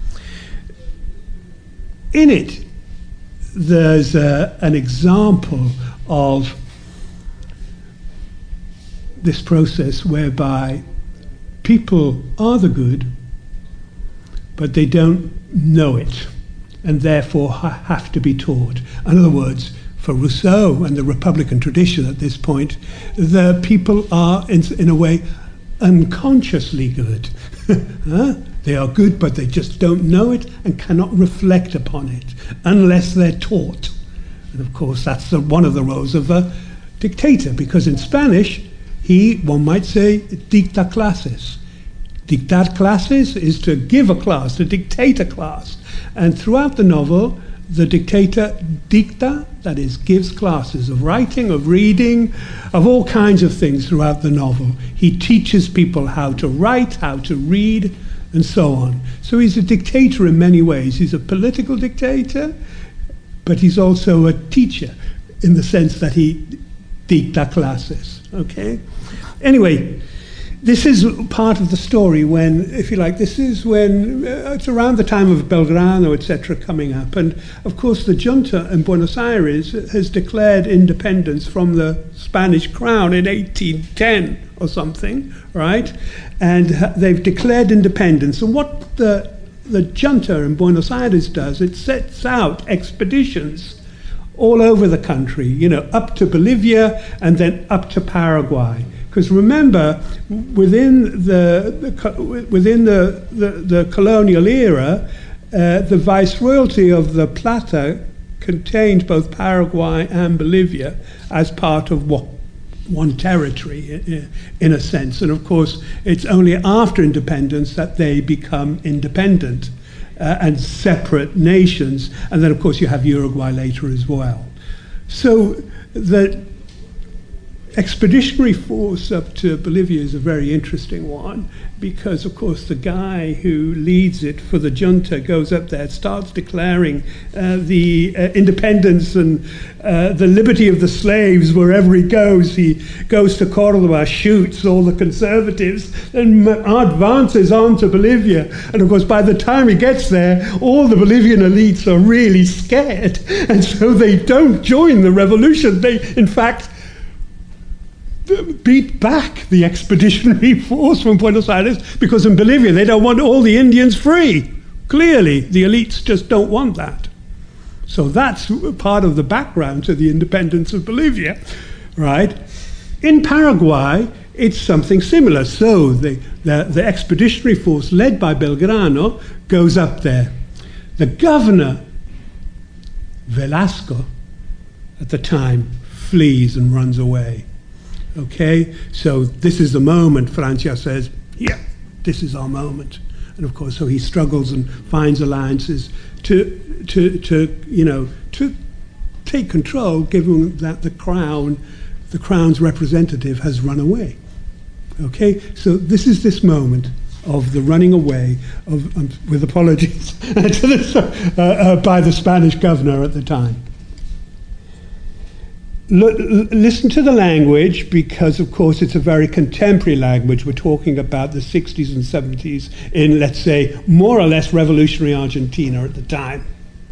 In it, there's an example of this process whereby people are the good, but they don't know it, and therefore have to be taught. In other words, for Rousseau and the Republican tradition at this point, the people are, in a way, unconsciously good. They are good, but they just don't know it and cannot reflect upon it unless they're taught. And of course, that's one of the roles of a dictator, because in Spanish, one might say, dicta clases, Dictar clases is to give a class, to dictate a class. And throughout the novel, the dictator dicta, that is, gives classes of writing, of reading, of all kinds of things throughout the novel. He teaches people how to write, how to read, and so on. So he's a dictator in many ways. He's a political dictator, but he's also a teacher in the sense that he dicta classes, okay? Anyway, this is part of the story when, if you like, this is when, it's around the time of Belgrano, etc., coming up. And, of course, the junta in Buenos Aires has declared independence from the Spanish crown in 1810 or something, right? And they've declared independence. And what the junta in Buenos Aires does, it sets out expeditions all over the country, you know, up to Bolivia and then up to Paraguay. Because remember, within the colonial era, the viceroyalty of the Plata contained both Paraguay and Bolivia as part of one territory, in a sense. And of course, it's only after independence that they become independent and separate nations. And then, of course, you have Uruguay later as well. So the expeditionary force up to Bolivia is a very interesting one because, of course, the guy who leads it for the junta goes up there, starts declaring the independence and the liberty of the slaves wherever he goes. He goes to Cordoba, shoots all the conservatives, and advances on to Bolivia. And, of course, by the time he gets there, all the Bolivian elites are really scared, and so they don't join the revolution. They, in fact, beat back the expeditionary force from Buenos Aires because in Bolivia they don't want all the Indians free. Clearly, the elites just don't want that. So that's part of the background to the independence of Bolivia, right? In Paraguay, it's something similar. So the expeditionary force led by Belgrano goes up there. The governor, Velasco, at the time, flees and runs away. Okay, so this is the moment. Francia says, yeah, this is our moment. And of course, so he struggles and finds alliances to take control, given that the crown's representative has run away. Okay, so this is this moment of the running away of, with apologies, by the Spanish governor at the time. Listen to the language, because of course it's a very contemporary language. We're talking about the 60s and 70s in, let's say, more or less revolutionary Argentina at the time.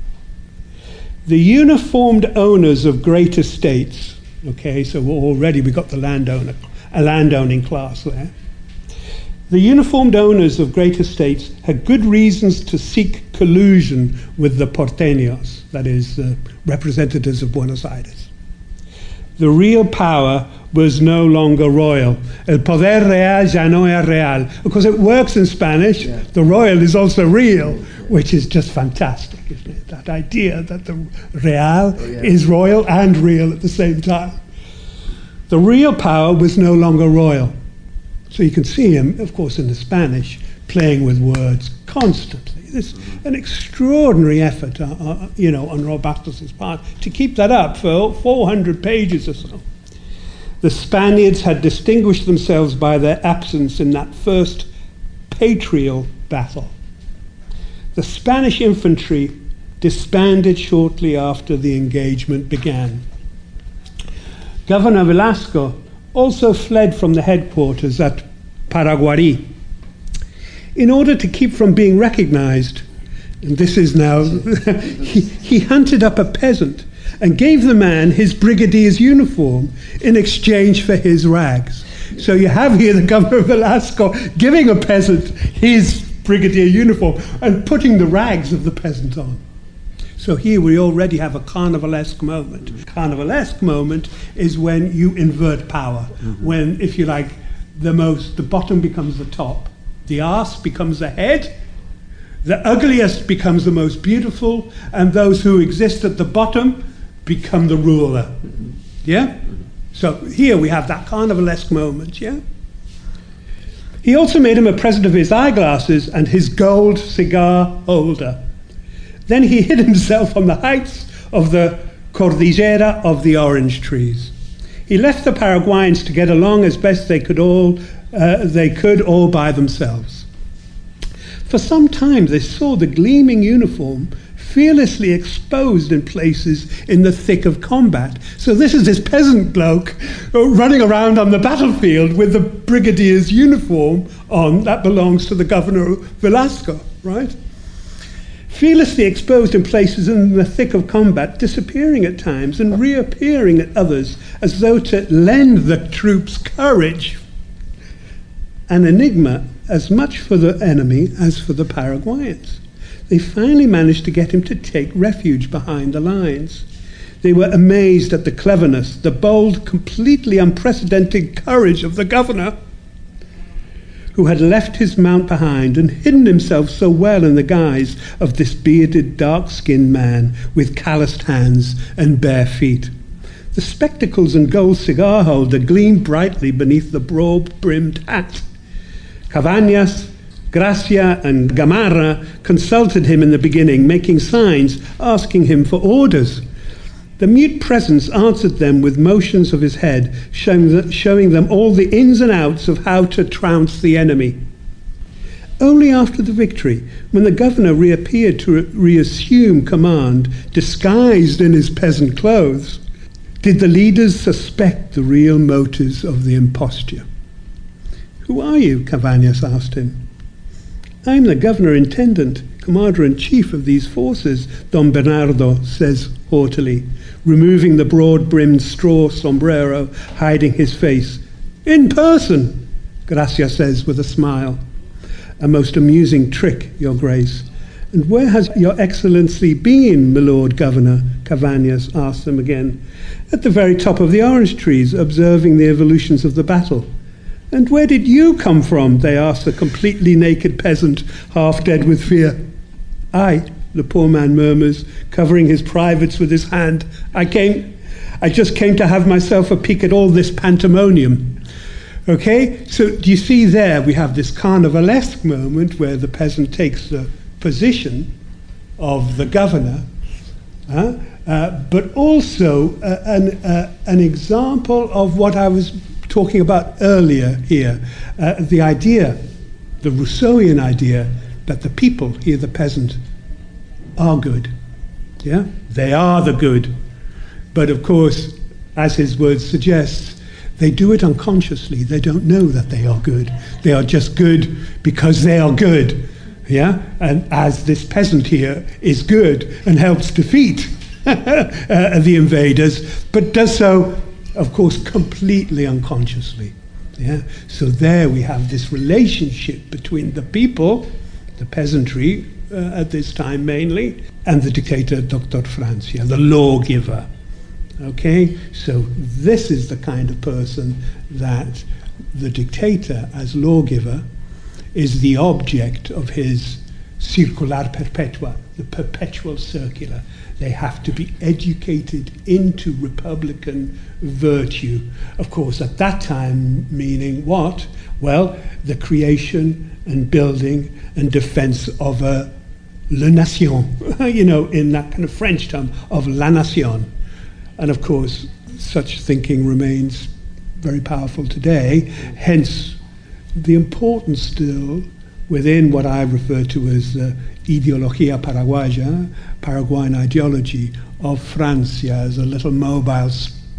The uniformed owners of great estates, okay, so already we got the landowning class there. The uniformed owners of great estates had good reasons to seek collusion with the porteños, that is, the representatives of Buenos Aires. The real power was no longer royal. El poder real ya no es real. Because it works in Spanish, yeah. The royal is also real, which is just fantastic, isn't it? That idea that the real is royal and real at the same time. The real power was no longer royal. So you can see him, of course, in the Spanish, playing with words constantly. This an extraordinary effort, on Raúl Bastos' part to keep that up for 400 pages or so. The Spaniards had distinguished themselves by their absence in that first patrial battle. The Spanish infantry disbanded shortly after the engagement began. Governor Velasco also fled from the headquarters at Paraguarí. In order to keep from being recognized, and this is now, he hunted up a peasant and gave the man his brigadier's uniform in exchange for his rags. So you have here the governor of Velasco giving a peasant his brigadier uniform and putting the rags of the peasant on. So here we already have a carnivalesque moment. Carnivalesque moment is when you invert power, when, if you like, the bottom becomes the top. The arse becomes the head, the ugliest becomes the most beautiful, and those who exist at the bottom become the ruler. Yeah? So here we have that carnivalesque moment, yeah? He also made him a present of his eyeglasses and his gold cigar holder. Then he hid himself on the heights of the Cordillera of the orange trees. He left the Paraguayans to get along as best they could all by themselves. For some time they saw the gleaming uniform fearlessly exposed in places in the thick of combat. So this is this peasant bloke running around on the battlefield with the brigadier's uniform on. That belongs to the governor Velasco, right? Fearlessly exposed in places in the thick of combat, disappearing at times and reappearing at others as though to lend the troops courage. An enigma as much for the enemy as for the Paraguayans. They finally managed to get him to take refuge behind the lines. They were amazed at the cleverness, the bold, completely unprecedented courage of the governor, who had left his mount behind and hidden himself so well in the guise of this bearded, dark-skinned man with calloused hands and bare feet. The spectacles and gold cigar holder gleamed brightly beneath the broad-brimmed hat. Cabañas, Gracia and Gamarra consulted him in the beginning, making signs, asking him for orders. The mute presence answered them with motions of his head, showing them all the ins and outs of how to trounce the enemy. Only after the victory, when the governor reappeared to reassume command, disguised in his peasant clothes, did the leaders suspect the real motives of the imposture. "Who are you?" Cabañas asked him. "I'm the governor-intendant, commander-in-chief of these forces," Don Bernardo says haughtily, removing the broad-brimmed straw sombrero, hiding his face. "In person," Gracia says with a smile. "A most amusing trick, Your Grace. And where has Your Excellency been, my Lord Governor?" Cabañas asked them again. "At the very top of the orange trees, observing the evolutions of the battle." "And where did you come from?" they asked the completely naked peasant, half dead with fear. "I," the poor man murmurs, covering his privates with his hand, I just came to have myself a peek at all this pandemonium." Okay, so do you see there we have this carnivalesque moment where the peasant takes the position of the governor, but also an example of what I was talking about earlier here, the idea, the Rousseauian idea, that the people, here the peasant, are good. Yeah, they are the good. But of course, as his words suggest, they do it unconsciously. They don't know that they are good. They are just good because they are good. Yeah, and as this peasant here is good and helps defeat the invaders, but does so, of course, completely unconsciously. Yeah? So there we have this relationship between the people, the peasantry at this time mainly, and the dictator Dr. Francia, the lawgiver. Okay? So this is the kind of person that the dictator, as lawgiver, is the object of his circular perpetua, the perpetual circular. They have to be educated into republican virtue. Of course, at that time, meaning what? Well, the creation and building and defense of le nation, in that kind of French term, of la nation. And of course, such thinking remains very powerful today, hence the importance still within what I refer to as the ideología paraguaya, Paraguayan ideology of Francia as a little mobile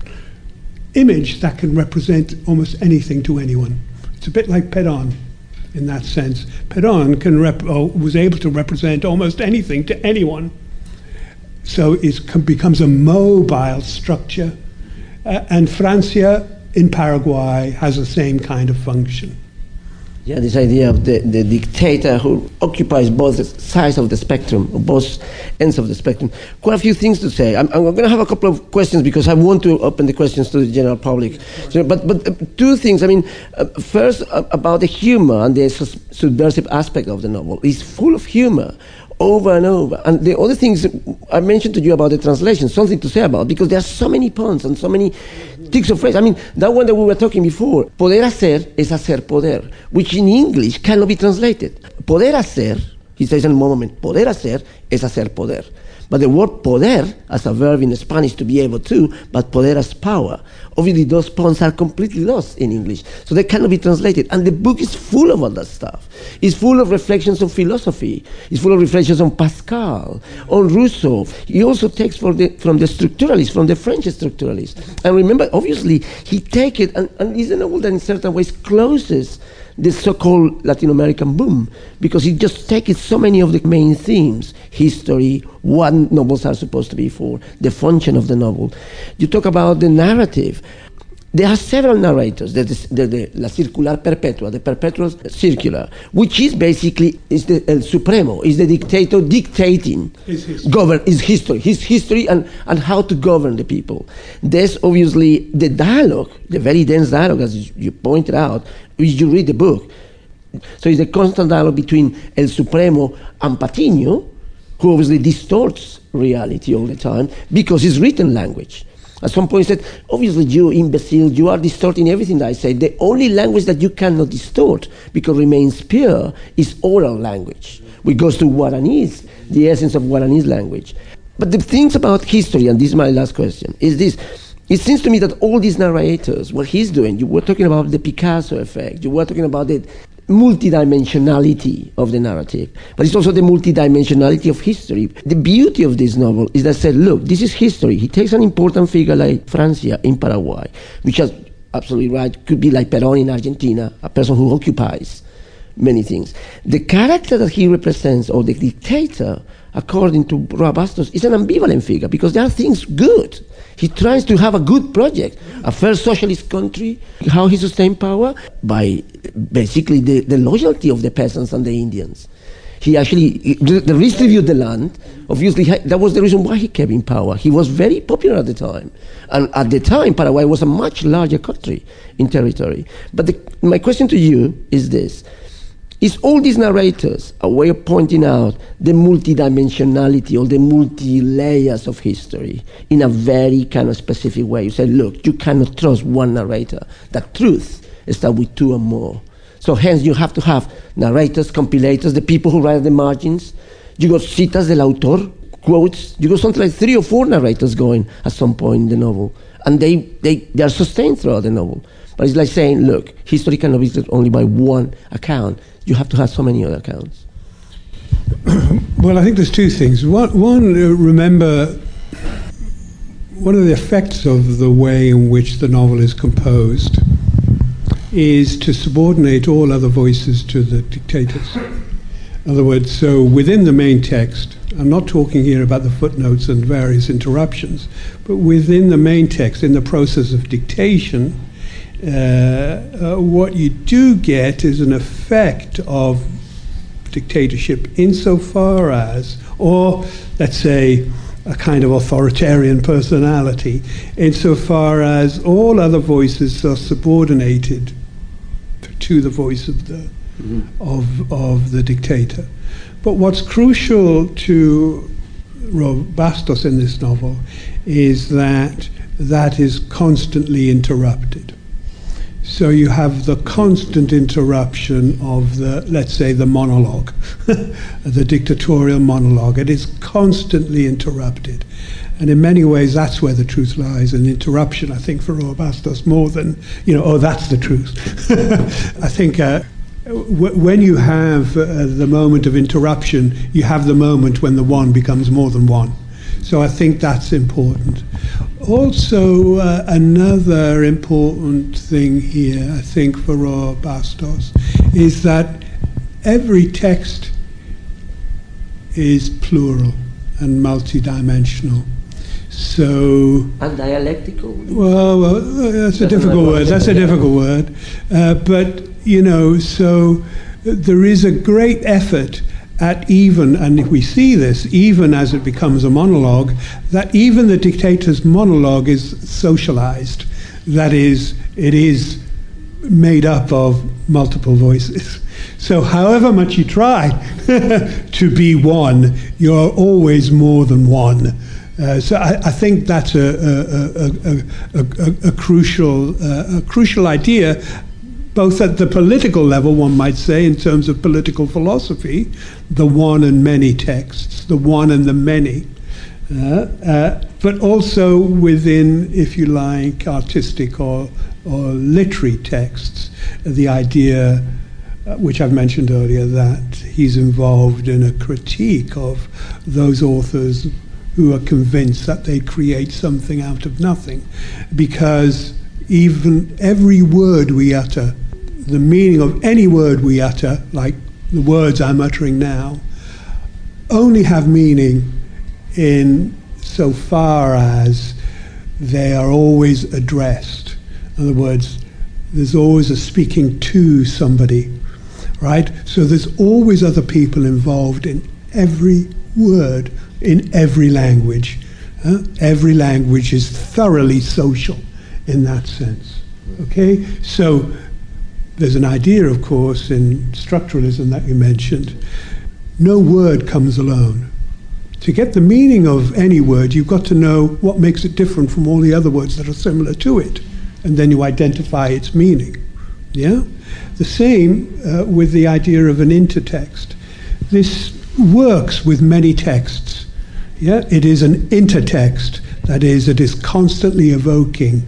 image that can represent almost anything to anyone. It's a bit like Perón in that sense. Perón was able to represent almost anything to anyone. So it becomes a mobile structure, and Francia in Paraguay has the same kind of function. Yeah, this idea of the dictator who occupies both sides of the spectrum, or both ends of the spectrum. Quite a few things to say. I'm going to have a couple of questions because I want to open the questions to the general public. So, but two things. I mean, first about the humor and the subversive aspect of the novel. It's full of humor. over and over. And the other things I mentioned to you about the translation, something to say about, because there are so many puns and so many tricks of phrase. I mean, that one that we were talking before, poder hacer es hacer poder, which in English cannot be translated. Poder hacer, he says in a moment, poder hacer es hacer poder. But the word poder as a verb in Spanish to be able to, but poder as power. Obviously, those puns are completely lost in English, so they cannot be translated. And the book is full of all that stuff. It's full of reflections on philosophy. It's full of reflections on Pascal, on Rousseau. He also takes from the structuralists, from the French structuralists. And remember, obviously, he takes it, and is a novel that in certain ways closes the so-called Latin American boom, because he just takes so many of the main themes, history, what novels are supposed to be for, the function of the novel. You talk about the narrative. There are several narrators. There's la circular perpetua, the perpetual circular, which is basically the El Supremo, is the dictator dictating his history and how to govern the people. There's obviously the dialogue, the very dense dialogue, as you pointed out, which you read the book. So it's a constant dialogue between El Supremo and Patiño, who obviously distorts reality all the time because it's written language. At some point he said, obviously you imbecile, you are distorting everything that I say. The only language that you cannot distort because remains pure is oral language, which goes to Guaraníes, the essence of Guaraníes language. But the things about history, and this is my last question, is this. It seems to me that all these narrators, what he's doing, you were talking about the Picasso effect, you were talking about the multidimensionality of the narrative, but it's also the multidimensionality of history. The beauty of this novel is that said, look, this is history. He takes an important figure like Francia in Paraguay, which is absolutely right, could be like Perón in Argentina, a person who occupies many things. The character that he represents, or the dictator, according to Roa Bastos, is an ambivalent figure because there are things good. He tries to have a good project, a fair socialist country. How he sustained power? By basically the loyalty of the peasants and the Indians. He actually redistributed the land. Obviously, that was the reason why he kept in power. He was very popular at the time. And at the time, Paraguay was a much larger country in territory. But my question to you is this. Is all these narrators a way of pointing out the multidimensionality or the multi-layers of history in a very kind of specific way? You say, look, you cannot trust one narrator. The truth starts with two or more. So hence you have to have narrators, compilators, the people who write at the margins. You got citas del autor, quotes. You got something like 3 or 4 narrators going at some point in the novel. And they are sustained throughout the novel. But it's like saying, look, history cannot be told only by one account. You have to have so many other accounts. Well, I think there's two things. One, remember, one of the effects of the way in which the novel is composed is to subordinate all other voices to the dictators. In other words, so within the main text, I'm not talking here about the footnotes and various interruptions, but within the main text, in the process of dictation, what you do get is an effect of dictatorship insofar as, or let's say a kind of authoritarian personality, insofar as all other voices are subordinated to the voice of the of the dictator. But what's crucial to Roa Bastos in this novel is that that is constantly interrupted. So you have the constant interruption of the, let's say, the monologue, the dictatorial monologue. It is constantly interrupted. And in many ways, that's where the truth lies, in interruption, I think, for Roa Bastos, more than, oh, that's the truth. I think when you have the moment of interruption, you have the moment when the one becomes more than one. So I think that's important. Also, another important thing here, I think, for Roa Bastos, is that every text is plural and multidimensional. So, and dialectical. Well, that's a difficult word. That's a difficult word. But so there is a great effort at even, and we see this even as it becomes a monologue, that even the dictator's monologue is socialized. That is, it is made up of multiple voices. So however much you try to be one, you're always more than one. So I think that's a crucial idea, both at the political level, one might say, in terms of political philosophy, the one and many texts, the one and the many, but also within, if you like, artistic or literary texts, the idea, which I've mentioned earlier, that he's involved in a critique of those authors who are convinced that they create something out of nothing, because even every word we utter, the meaning of any word we utter, like the words I'm uttering now, only have meaning in so far as they are always addressed. In other words, there's always a speaking to somebody, right? So there's always other people involved in every word, in every language. Every language is thoroughly social in that sense. Okay? So there's an idea, of course, in structuralism that you mentioned. No word comes alone. To get the meaning of any word, you've got to know what makes it different from all the other words that are similar to it. And then you identify its meaning. Yeah? The same with the idea of an intertext. This works with many texts. Yeah? It is an intertext. That is, it is constantly evoking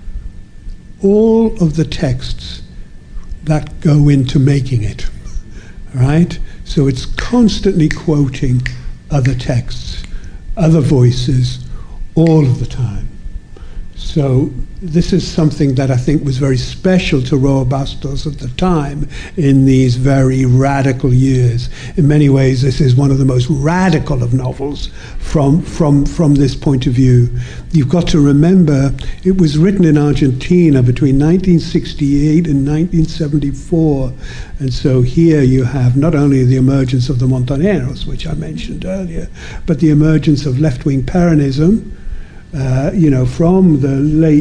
all of the texts that go into making it. Right? So it's constantly quoting other texts, other voices, all of the time. So this is something that I think was very special to Roa Bastos at the time in these very radical years. In many ways, this is one of the most radical of novels from this point of view. You've got to remember, it was written in Argentina between 1968 and 1974. And so here you have not only the emergence of the Montoneros, which I mentioned earlier, but the emergence of left-wing Peronism, from the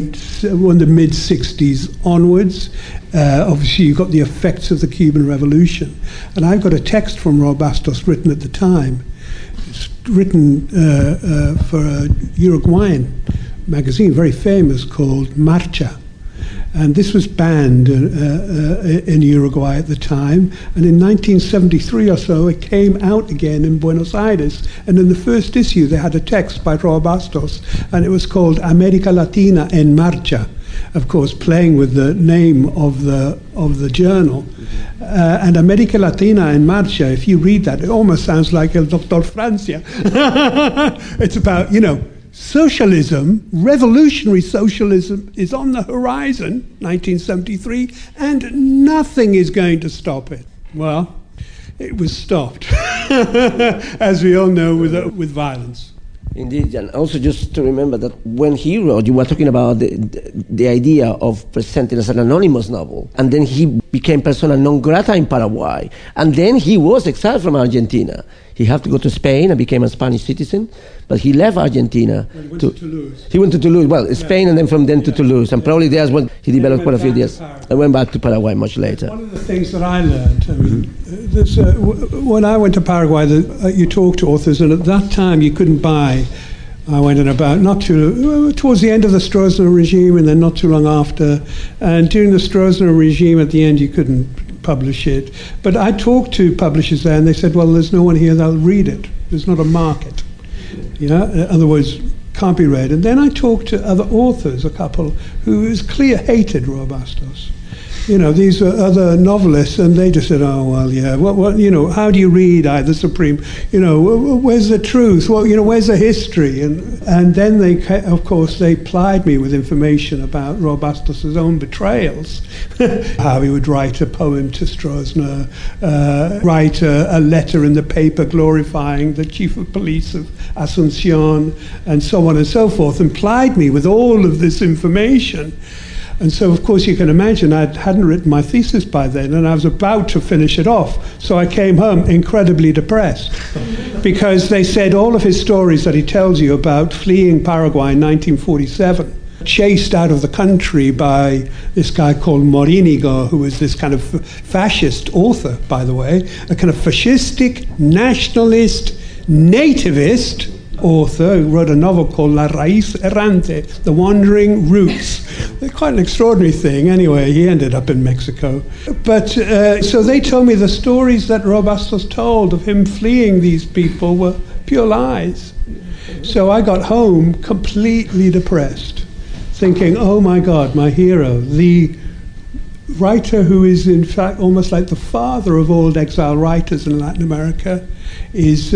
mid-60s onwards. Obviously, you've got the effects of the Cuban Revolution. And I've got a text from Roa Bastos written at the time. It's written for a Uruguayan magazine, very famous, called Marcha. And this was banned in Uruguay at the time. And in 1973 or so, it came out again in Buenos Aires. And in the first issue, they had a text by Roa Bastos, and it was called America Latina en Marcha, of course, playing with the name of the journal. And America Latina en Marcha, if you read that, it almost sounds like El Doctor Francia. It's about, socialism, revolutionary socialism is on the horizon, 1973, and nothing is going to stop it. Well, it was stopped, as we all know, with violence. Indeed, and also just to remember that when he wrote, you were talking about the idea of presenting as an anonymous novel, and then he became persona non grata in Paraguay, and then he was exiled from Argentina. He had to go to Spain and became a Spanish citizen, but he left Argentina. He went to Toulouse. He went to Toulouse, Spain, and then from then to Toulouse, and probably there's when he developed quite a few ideas. And went back to Paraguay much later. One of the things that I learned, when I went to Paraguay, you talk to authors, and at that time you couldn't buy. I went in about towards the end of the Stroessner regime, and then not too long after. And during the Stroessner regime, at the end, you couldn't publish it. But I talked to publishers there, and they said, well, there's no one here that'll read it. There's not a market. In other words, can't be read. And then I talked to other authors, a couple who hated Roa Bastos. These were other novelists, and they just said, oh, well, yeah, how do you read the Supreme? Where's the truth? Where's the history? And then they plied me with information about Roa Bastos' own betrayals, how he would write a poem to Stroessner, write a letter in the paper glorifying the chief of police of Asunción, and so on and so forth, and plied me with all of this information. And so, of course, you can imagine I hadn't written my thesis by then, and I was about to finish it off. So I came home incredibly depressed because they said all of his stories that he tells you about fleeing Paraguay in 1947 chased out of the country by this guy called Morínigo, who was this kind of fascist author, by the way, a kind of fascistic, nationalist, nativist author who wrote a novel called La Raíz Errante, The Wandering Roots. Quite an extraordinary thing. Anyway, he ended up in Mexico. But so they told me the stories that Roa Bastos told of him fleeing these people were pure lies. So I got home completely depressed, thinking, oh my God, my hero, the writer who is in fact almost like the father of all exile writers in Latin America is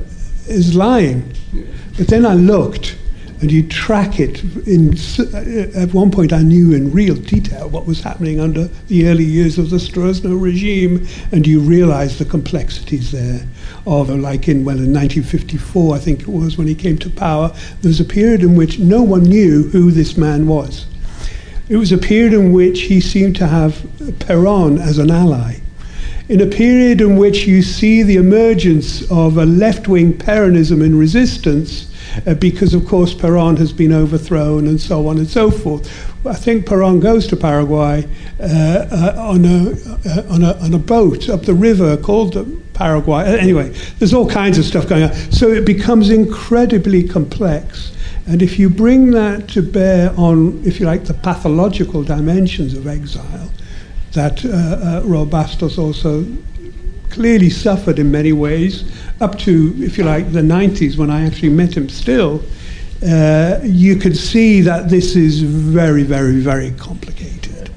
lying. But then I looked, and you track it. At one point I knew in real detail what was happening under the early years of the Stroessner regime, and you realize the complexities there of, like in 1954, I think it was, when he came to power, there was a period in which no one knew who this man was. It was a period in which he seemed to have Perón as an ally. In a period in which you see the emergence of a left-wing Peronism in resistance, because of course Perón has been overthrown and so on and so forth. I think Perón goes to Paraguay on a boat up the river called the Paraguay. Anyway, there's all kinds of stuff going on. So it becomes incredibly complex. And if you bring that to bear on, if you like, the pathological dimensions of exile, that Roa Bastos also clearly suffered in many ways, up to, if you like, the 90s when I actually met him still, you could see that this is very, very, very complicated.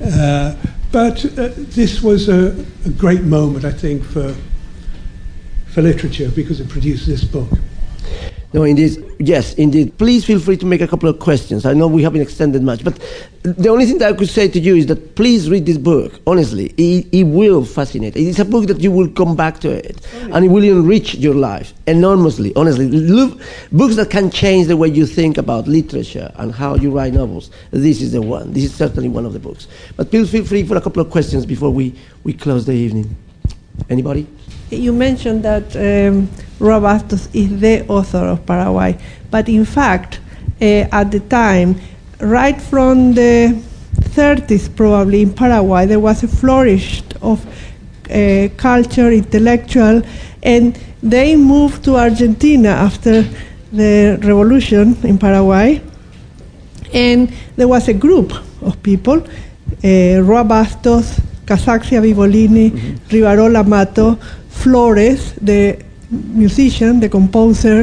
But this was a great moment, I think, for literature, because it produced this book. No, indeed. Yes, indeed. Please feel free to make a couple of questions. I know we haven't extended much, but the only thing that I could say to you is that please read this book. Honestly, it will fascinate. It is a book that you will come back to it, and it will enrich your life enormously. Honestly, books that can change the way you think about literature and how you write novels. This is the one. This is certainly one of the books. But please feel free for a couple of questions before we close the evening. Anybody? You mentioned that Roa Bastos is the author of Paraguay, but in fact, at the time, right from the 30s probably in Paraguay, there was a flourish of culture, intellectual, and they moved to Argentina after the revolution in Paraguay, and there was a group of people, Roa Bastos, Casaxia Vivolini, Rivarola Mato, Flores, the musician, the composer,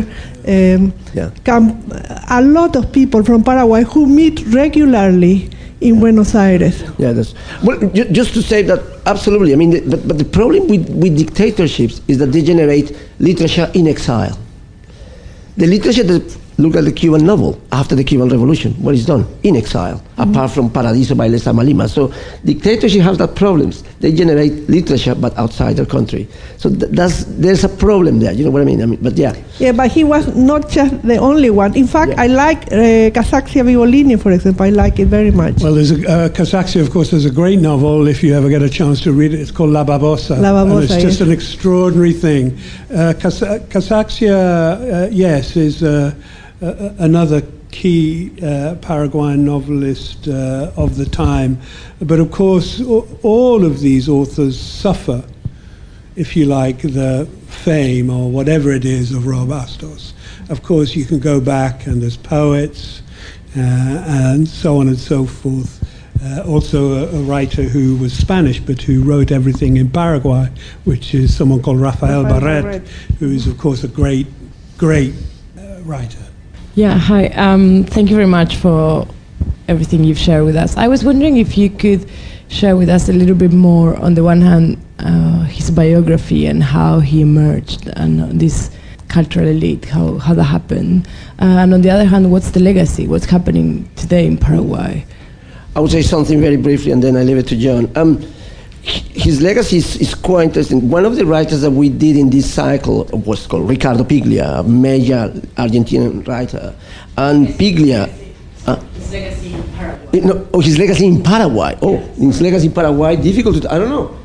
a lot of people from Paraguay who meet regularly in Buenos Aires. Yeah, well, just to say that, absolutely. I mean, but the problem with dictatorships is that they generate literature in exile. The literature that look at the Cuban novel after the Cuban Revolution, what is done in exile, apart from Paradiso by Lezama Lima. So dictatorship has that problems. They generate literature, but outside their country. So there's a problem there. You know what I mean? But yeah. Yeah, but he was not just the only one. In fact, I like Casaxia Vivolini, for example. I like it very much. Well, there's Casaxia, of course, there's a great novel. If you ever get a chance to read it, it's called La Babosa. La Babosa, and it's just an extraordinary thing. Casaxia, yes, is another key Paraguayan novelist of the time. But of course, all of these authors suffer, if you like, the fame or whatever it is of Roa Bastos. Of course, you can go back and there's poets and so on and so forth. Also a writer who was Spanish but who wrote everything in Paraguay, which is someone called Rafael Barret, who is, of course, a great, great writer. Yeah, hi. Thank you very much for everything you've shared with us. I was wondering if you could share with us a little bit more, on the one hand, his biography and how he emerged, and this cultural elite, how that happened. And on the other hand, what's the legacy? What's happening today in Paraguay? I would say something very briefly, and then I leave it to John. His legacy is quite interesting. One of the writers that we did in this cycle was called Ricardo Piglia, a major Argentinian writer. And Piglia... his legacy in Paraguay. His legacy in Paraguay. Oh, his legacy in Paraguay, difficult to... I don't know.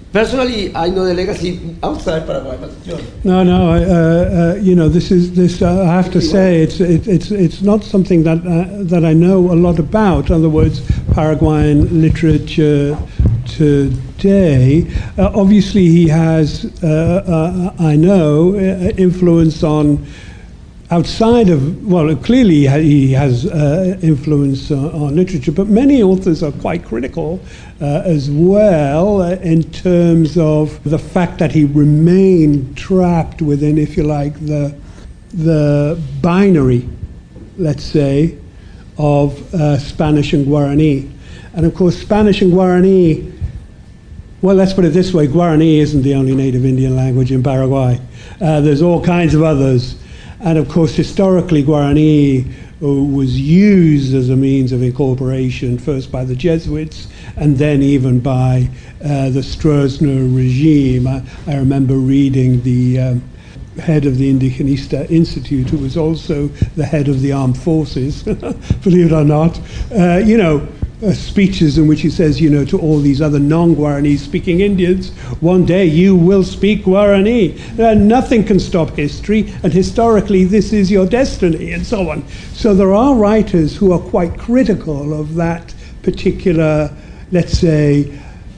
Personally, I know the legacy outside Paraguay, but John. No. This. I have to say, it's not something that I know a lot about. In other words, Paraguayan literature today. Obviously, he has, I know, influence on. Outside of, well, clearly he has influence on literature, but many authors are quite critical as well in terms of the fact that he remained trapped within, if you like, the binary, let's say, of Spanish and Guarani. And of course, Spanish and Guarani, well, let's put it this way, Guarani isn't the only native Indian language in Paraguay. There's all kinds of others. And of course, historically, Guarani was used as a means of incorporation, first by the Jesuits, and then even by the Stroessner regime. I remember reading the head of the Indigenista Institute, who was also the head of the armed forces, believe it or not, speeches in which he says, to all these other non-Guarani speaking Indians, one day you will speak Guarani. Nothing can stop history, and historically this is your destiny, and so on. So there are writers who are quite critical of that particular, let's say,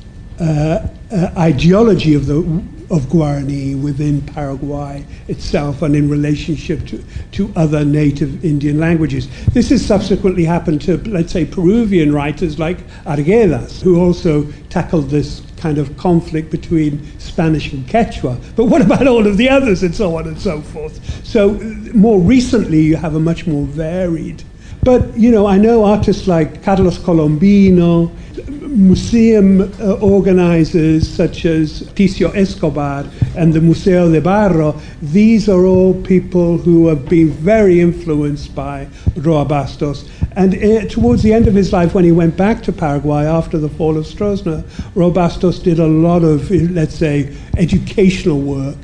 ideology of Guarani within Paraguay itself and in relationship to other native Indian languages. This has subsequently happened to, let's say, Peruvian writers like Arguedas, who also tackled this kind of conflict between Spanish and Quechua. But what about all of the others, and so on and so forth? So more recently, you have a much more varied. But, I know artists like Carlos Colombino, museum organizers such as Ticio Escobar and the Museo de Barro. These are all people who have been very influenced by Roa Bastos. And towards the end of his life, when he went back to Paraguay after the fall of Stroessner, Roa Bastos did a lot of, let's say, educational work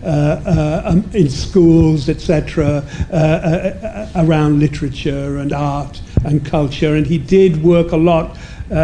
in schools, etc., around literature and art and culture. And he did work a lot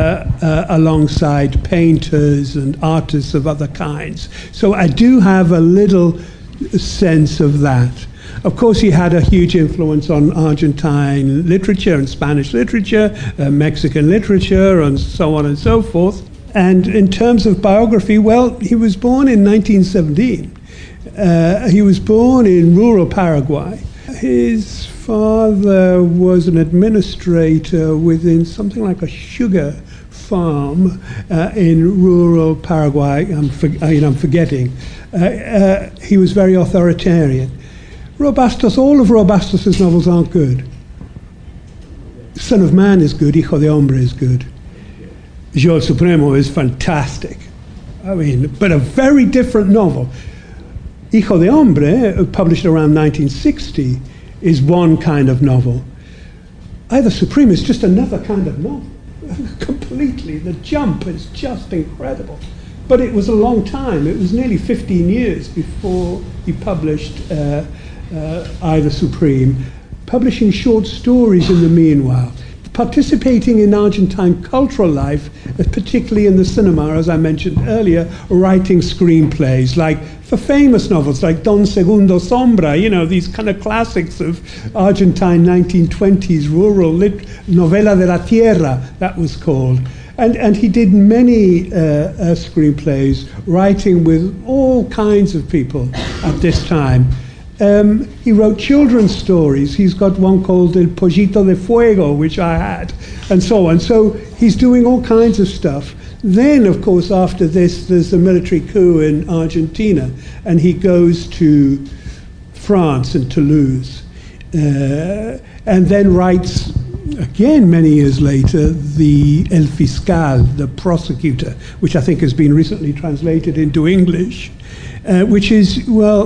alongside painters and artists of other kinds. So I do have a little sense of that. Of course, he had a huge influence on Argentine literature and Spanish literature, Mexican literature, and so on and so forth. And in terms of biography, well, he was born in 1917. He was born in rural Paraguay. His father was an administrator within something like a sugar farm in rural Paraguay. I'm forgetting. He was very authoritarian. Roa Bastos, all of Roa Bastos' novels aren't good. Son of Man is good, Hijo de Hombre is good. Yo el Supremo is fantastic. But a very different novel. Hijo de Hombre, published around 1960, is one kind of novel. Either Supreme is just another kind of novel. Completely. The jump is just incredible. But it was a long time. It was nearly 15 years before he published Either Supreme, publishing short stories in the meanwhile, participating in Argentine cultural life, particularly in the cinema, as I mentioned earlier, writing screenplays, like for famous novels like Don Segundo Sombra, these kind of classics of Argentine 1920s rural novela de la tierra, that was called. And he did many screenplays, writing with all kinds of people at this time. He wrote children's stories. He's got one called El Pollito de Fuego, which I had, and so on. So he's doing all kinds of stuff. Then, of course, after this, there's a military coup in Argentina, and he goes to France and Toulouse, and then writes, again many years later, the El Fiscal, the prosecutor, which I think has been recently translated into English. Which is,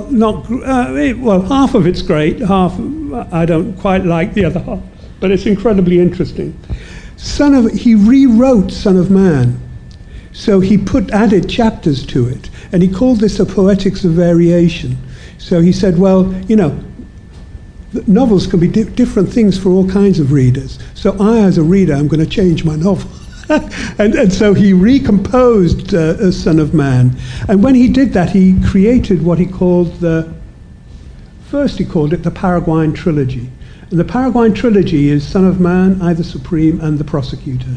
half of it's great, half I don't quite like the other half, but it's incredibly interesting. He rewrote Son of Man, so he added chapters to it, and he called this a poetics of variation. So he said, novels can be different things for all kinds of readers. So I, as a reader, I'm going to change my novel. and so he recomposed Son of Man. And when he did that, he created what he called first he called it the Paraguayan Trilogy. And the Paraguayan Trilogy is Son of Man, I the Supreme, and the Prosecutor.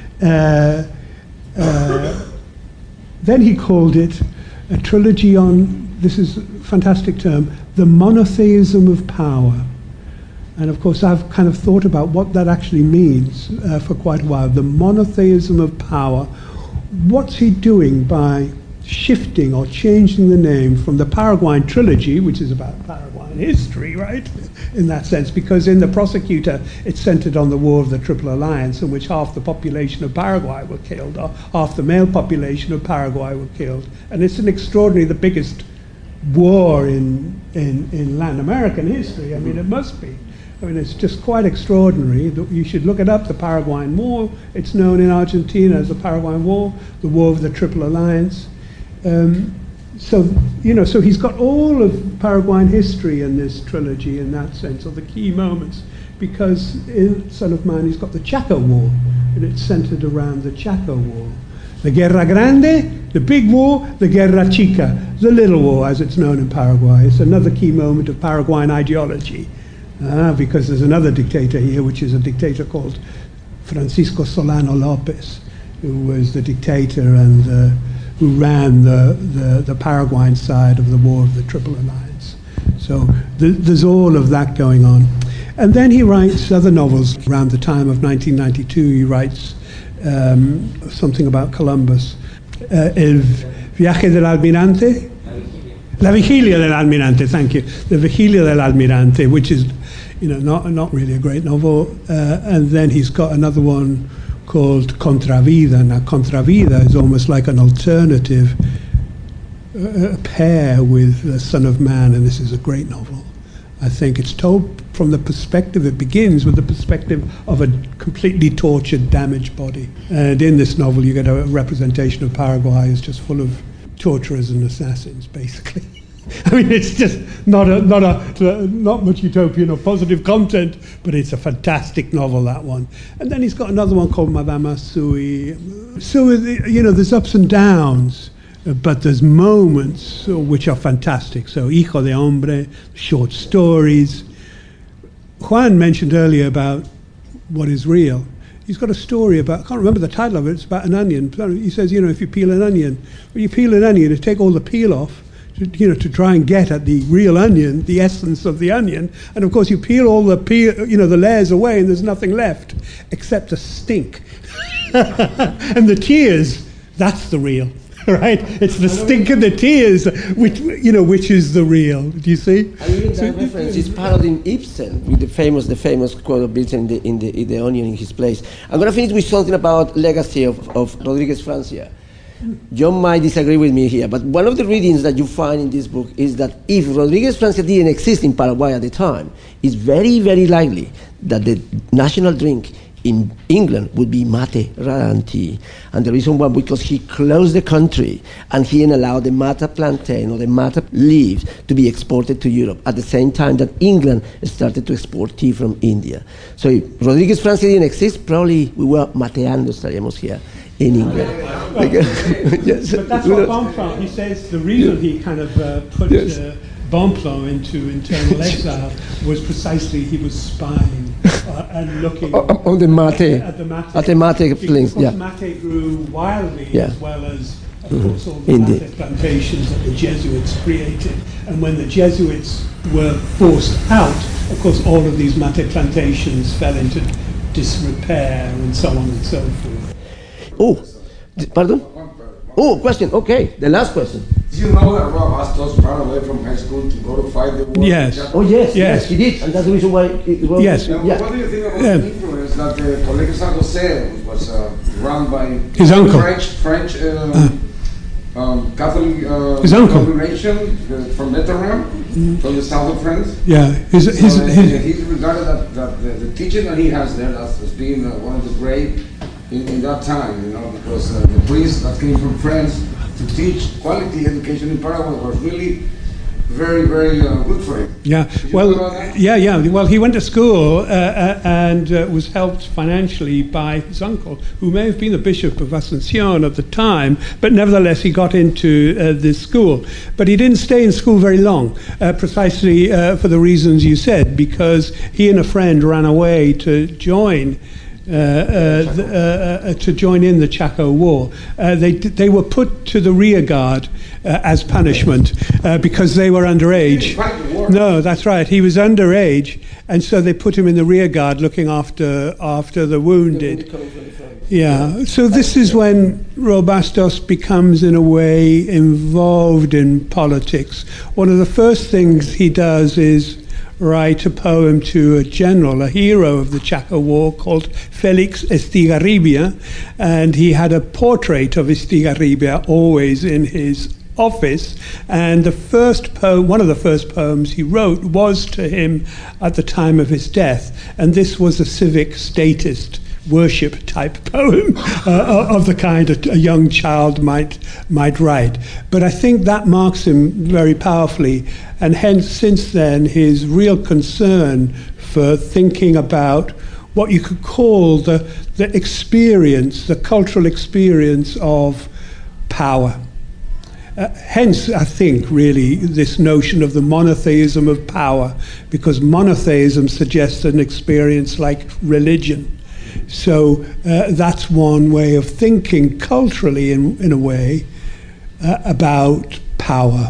Then he called it a trilogy on, this is a fantastic term, the monotheism of power. And of course, I've kind of thought about what that actually means for quite a while. The monotheism of power. What's he doing by shifting or changing the name from the Paraguayan Trilogy, which is about Paraguayan history, right? In that sense, because in the Prosecutor, it's centered on the War of the Triple Alliance, in which half the population of Paraguay were killed, or half the male population of Paraguay were killed. And it's an extraordinary, the biggest war in Latin American history. I mean, it must be. I mean, it's just quite extraordinary. You should look it up, the Paraguayan War. It's known in Argentina as the Paraguayan War, the War of the Triple Alliance. So he's got all of Paraguayan history in this trilogy in that sense, or the key moments, because in Son of Man he's got the Chaco War, and it's centered around the Chaco War. The Guerra Grande, the big war, the Guerra Chica, the little war, as it's known in Paraguay. It's another key moment of Paraguayan ideology. Because there's another dictator here, which is a dictator called Francisco Solano Lopez, who was the dictator and who ran the Paraguayan side of the War of the Triple Alliance. So there's all of that going on. And then he writes other novels. Around the time of 1992, he writes something about Columbus. El viaje del almirante? La vigilia del almirante, thank you. The Vigilia del Almirante, which is, not really a great novel. And then he's got another one called Contra Vida. Now, Contra Vida is almost like an alternative pair with The Son of Man, and this is a great novel. I think it's told from the perspective, it begins with the perspective of a completely tortured, damaged body. And in this novel, you get a representation of Paraguay as just full of torturers and assassins, basically. I mean, it's just not much utopian or positive content, but it's a fantastic novel, that one. And then he's got another one called Madama Sui. So, there's ups and downs, but there's moments which are fantastic. So, Hijo de Hombre, short stories. Juan mentioned earlier about what is real. He's got a story about, I can't remember the title of it, it's about an onion. He says, if you peel an onion, when you peel an onion, you take all the peel off, to try and get at the real onion, the essence of the onion. And of course you peel all the the layers away and there's nothing left except a stink. And the tears, that's the real, right? It's the stink and the tears which is the real. Do you see? I mean, that reference is parodying Ibsen with the famous quote of Ibsen in the onion in his place. I'm going to finish with something about legacy of Rodriguez Francia. John might disagree with me here, but one of the readings that you find in this book is that if Rodriguez Francia didn't exist in Paraguay at the time, it's very, very likely that the national drink in England would be mate rather than tea. And the reason why, because he closed the country and he didn't allow the mata plantain or the mata leaves to be exported to Europe at the same time that England started to export tea from India. So if Rodriguez Francia didn't exist, probably we were mateando, estaríamos here in England. Yes. But that's what Bonpland, he says the reason he kind of put Bonpland into internal exile was precisely he was spying and looking on the mate, at the mate things. Yeah. Mate grew wildly as well as, of course, all the mate plantations that the Jesuits created. And when the Jesuits were forced out, of course, all of these mate plantations fell into disrepair and so on and so forth. Oh, pardon? Oh, question. Okay, the last question. Did you know that Rob Bastos ran away from high school to go to fight the war? Yes. Oh, yes, he did, and that's the reason why. What do you think about the influence that the Colegio San Jose was run by his uncle, French Catholic his uncle congregation from Netherlands, from the south of France? Yeah, he's regarded that the teaching that he has there as being one of the great in that time, because the priests that came from France to teach quality education in Paraguay was really very, very good for him. Yeah, well, he went to school and was helped financially by his uncle, who may have been the Bishop of Asunción at the time, but nevertheless he got into this school. But he didn't stay in school very long, precisely for the reasons you said, because he and a friend ran away to join in the Chaco War. They were put to the rear guard as punishment because they were underage. No, that's right. He was underage, and so they put him in the rear guard looking after the wounded. Yeah. So this is when Robastos becomes, in a way, involved in politics. One of the first things he does is write a poem to a general, a hero of the Chaco War, called Felix Estigarribia, and he had a portrait of Estigarribia always in his office, and the first poem, one of the first poems he wrote, was to him at the time of his death, and this was a civic statist worship type poem of the kind a young child might write. But I think that marks him very powerfully, and hence since then his real concern for thinking about what you could call the experience, the cultural experience of power. Hence, I think, really, this notion of the monotheism of power, because monotheism suggests an experience like religion. So that's one way of thinking culturally, in a way, about power.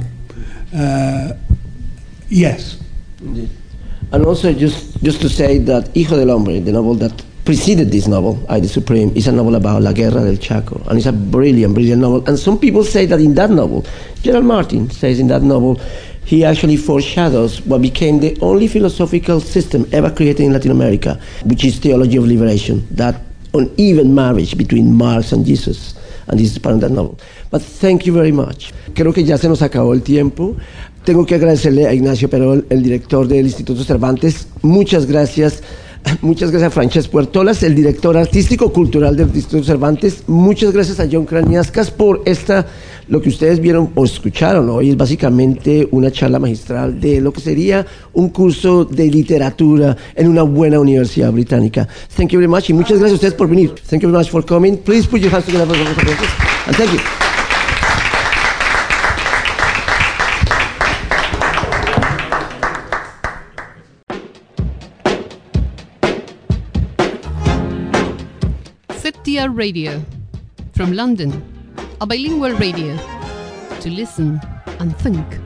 Yes. Indeed. And also, just to say that Hijo del Hombre, the novel that preceded this novel, I the Supreme, is a novel about La Guerra del Chaco, and it's a brilliant novel. And some people say that in that novel, Gerald Martin says in that novel, he actually foreshadows what became the only philosophical system ever created in Latin America, which is theology of liberation, that uneven marriage between Marx and Jesus. And this is part of that novel. But thank you very much. Creo que ya se nos acabó el tiempo. Tengo que agradecerle a Ignacio Perol, el director del Instituto Cervantes. Muchas gracias. Muchas gracias a Francesc Puertolas, el director artístico cultural del Instituto Cervantes. Muchas gracias a John Craniascas por lo que ustedes vieron o escucharon hoy es básicamente una charla magistral de lo que sería un curso de literatura en una buena universidad británica. Thank you very much y muchas gracias a ustedes por venir. Thank you very much for coming. Please put your hands together for the conferences. And thank you. Septia Radio. From London, a bilingual radio to listen and think.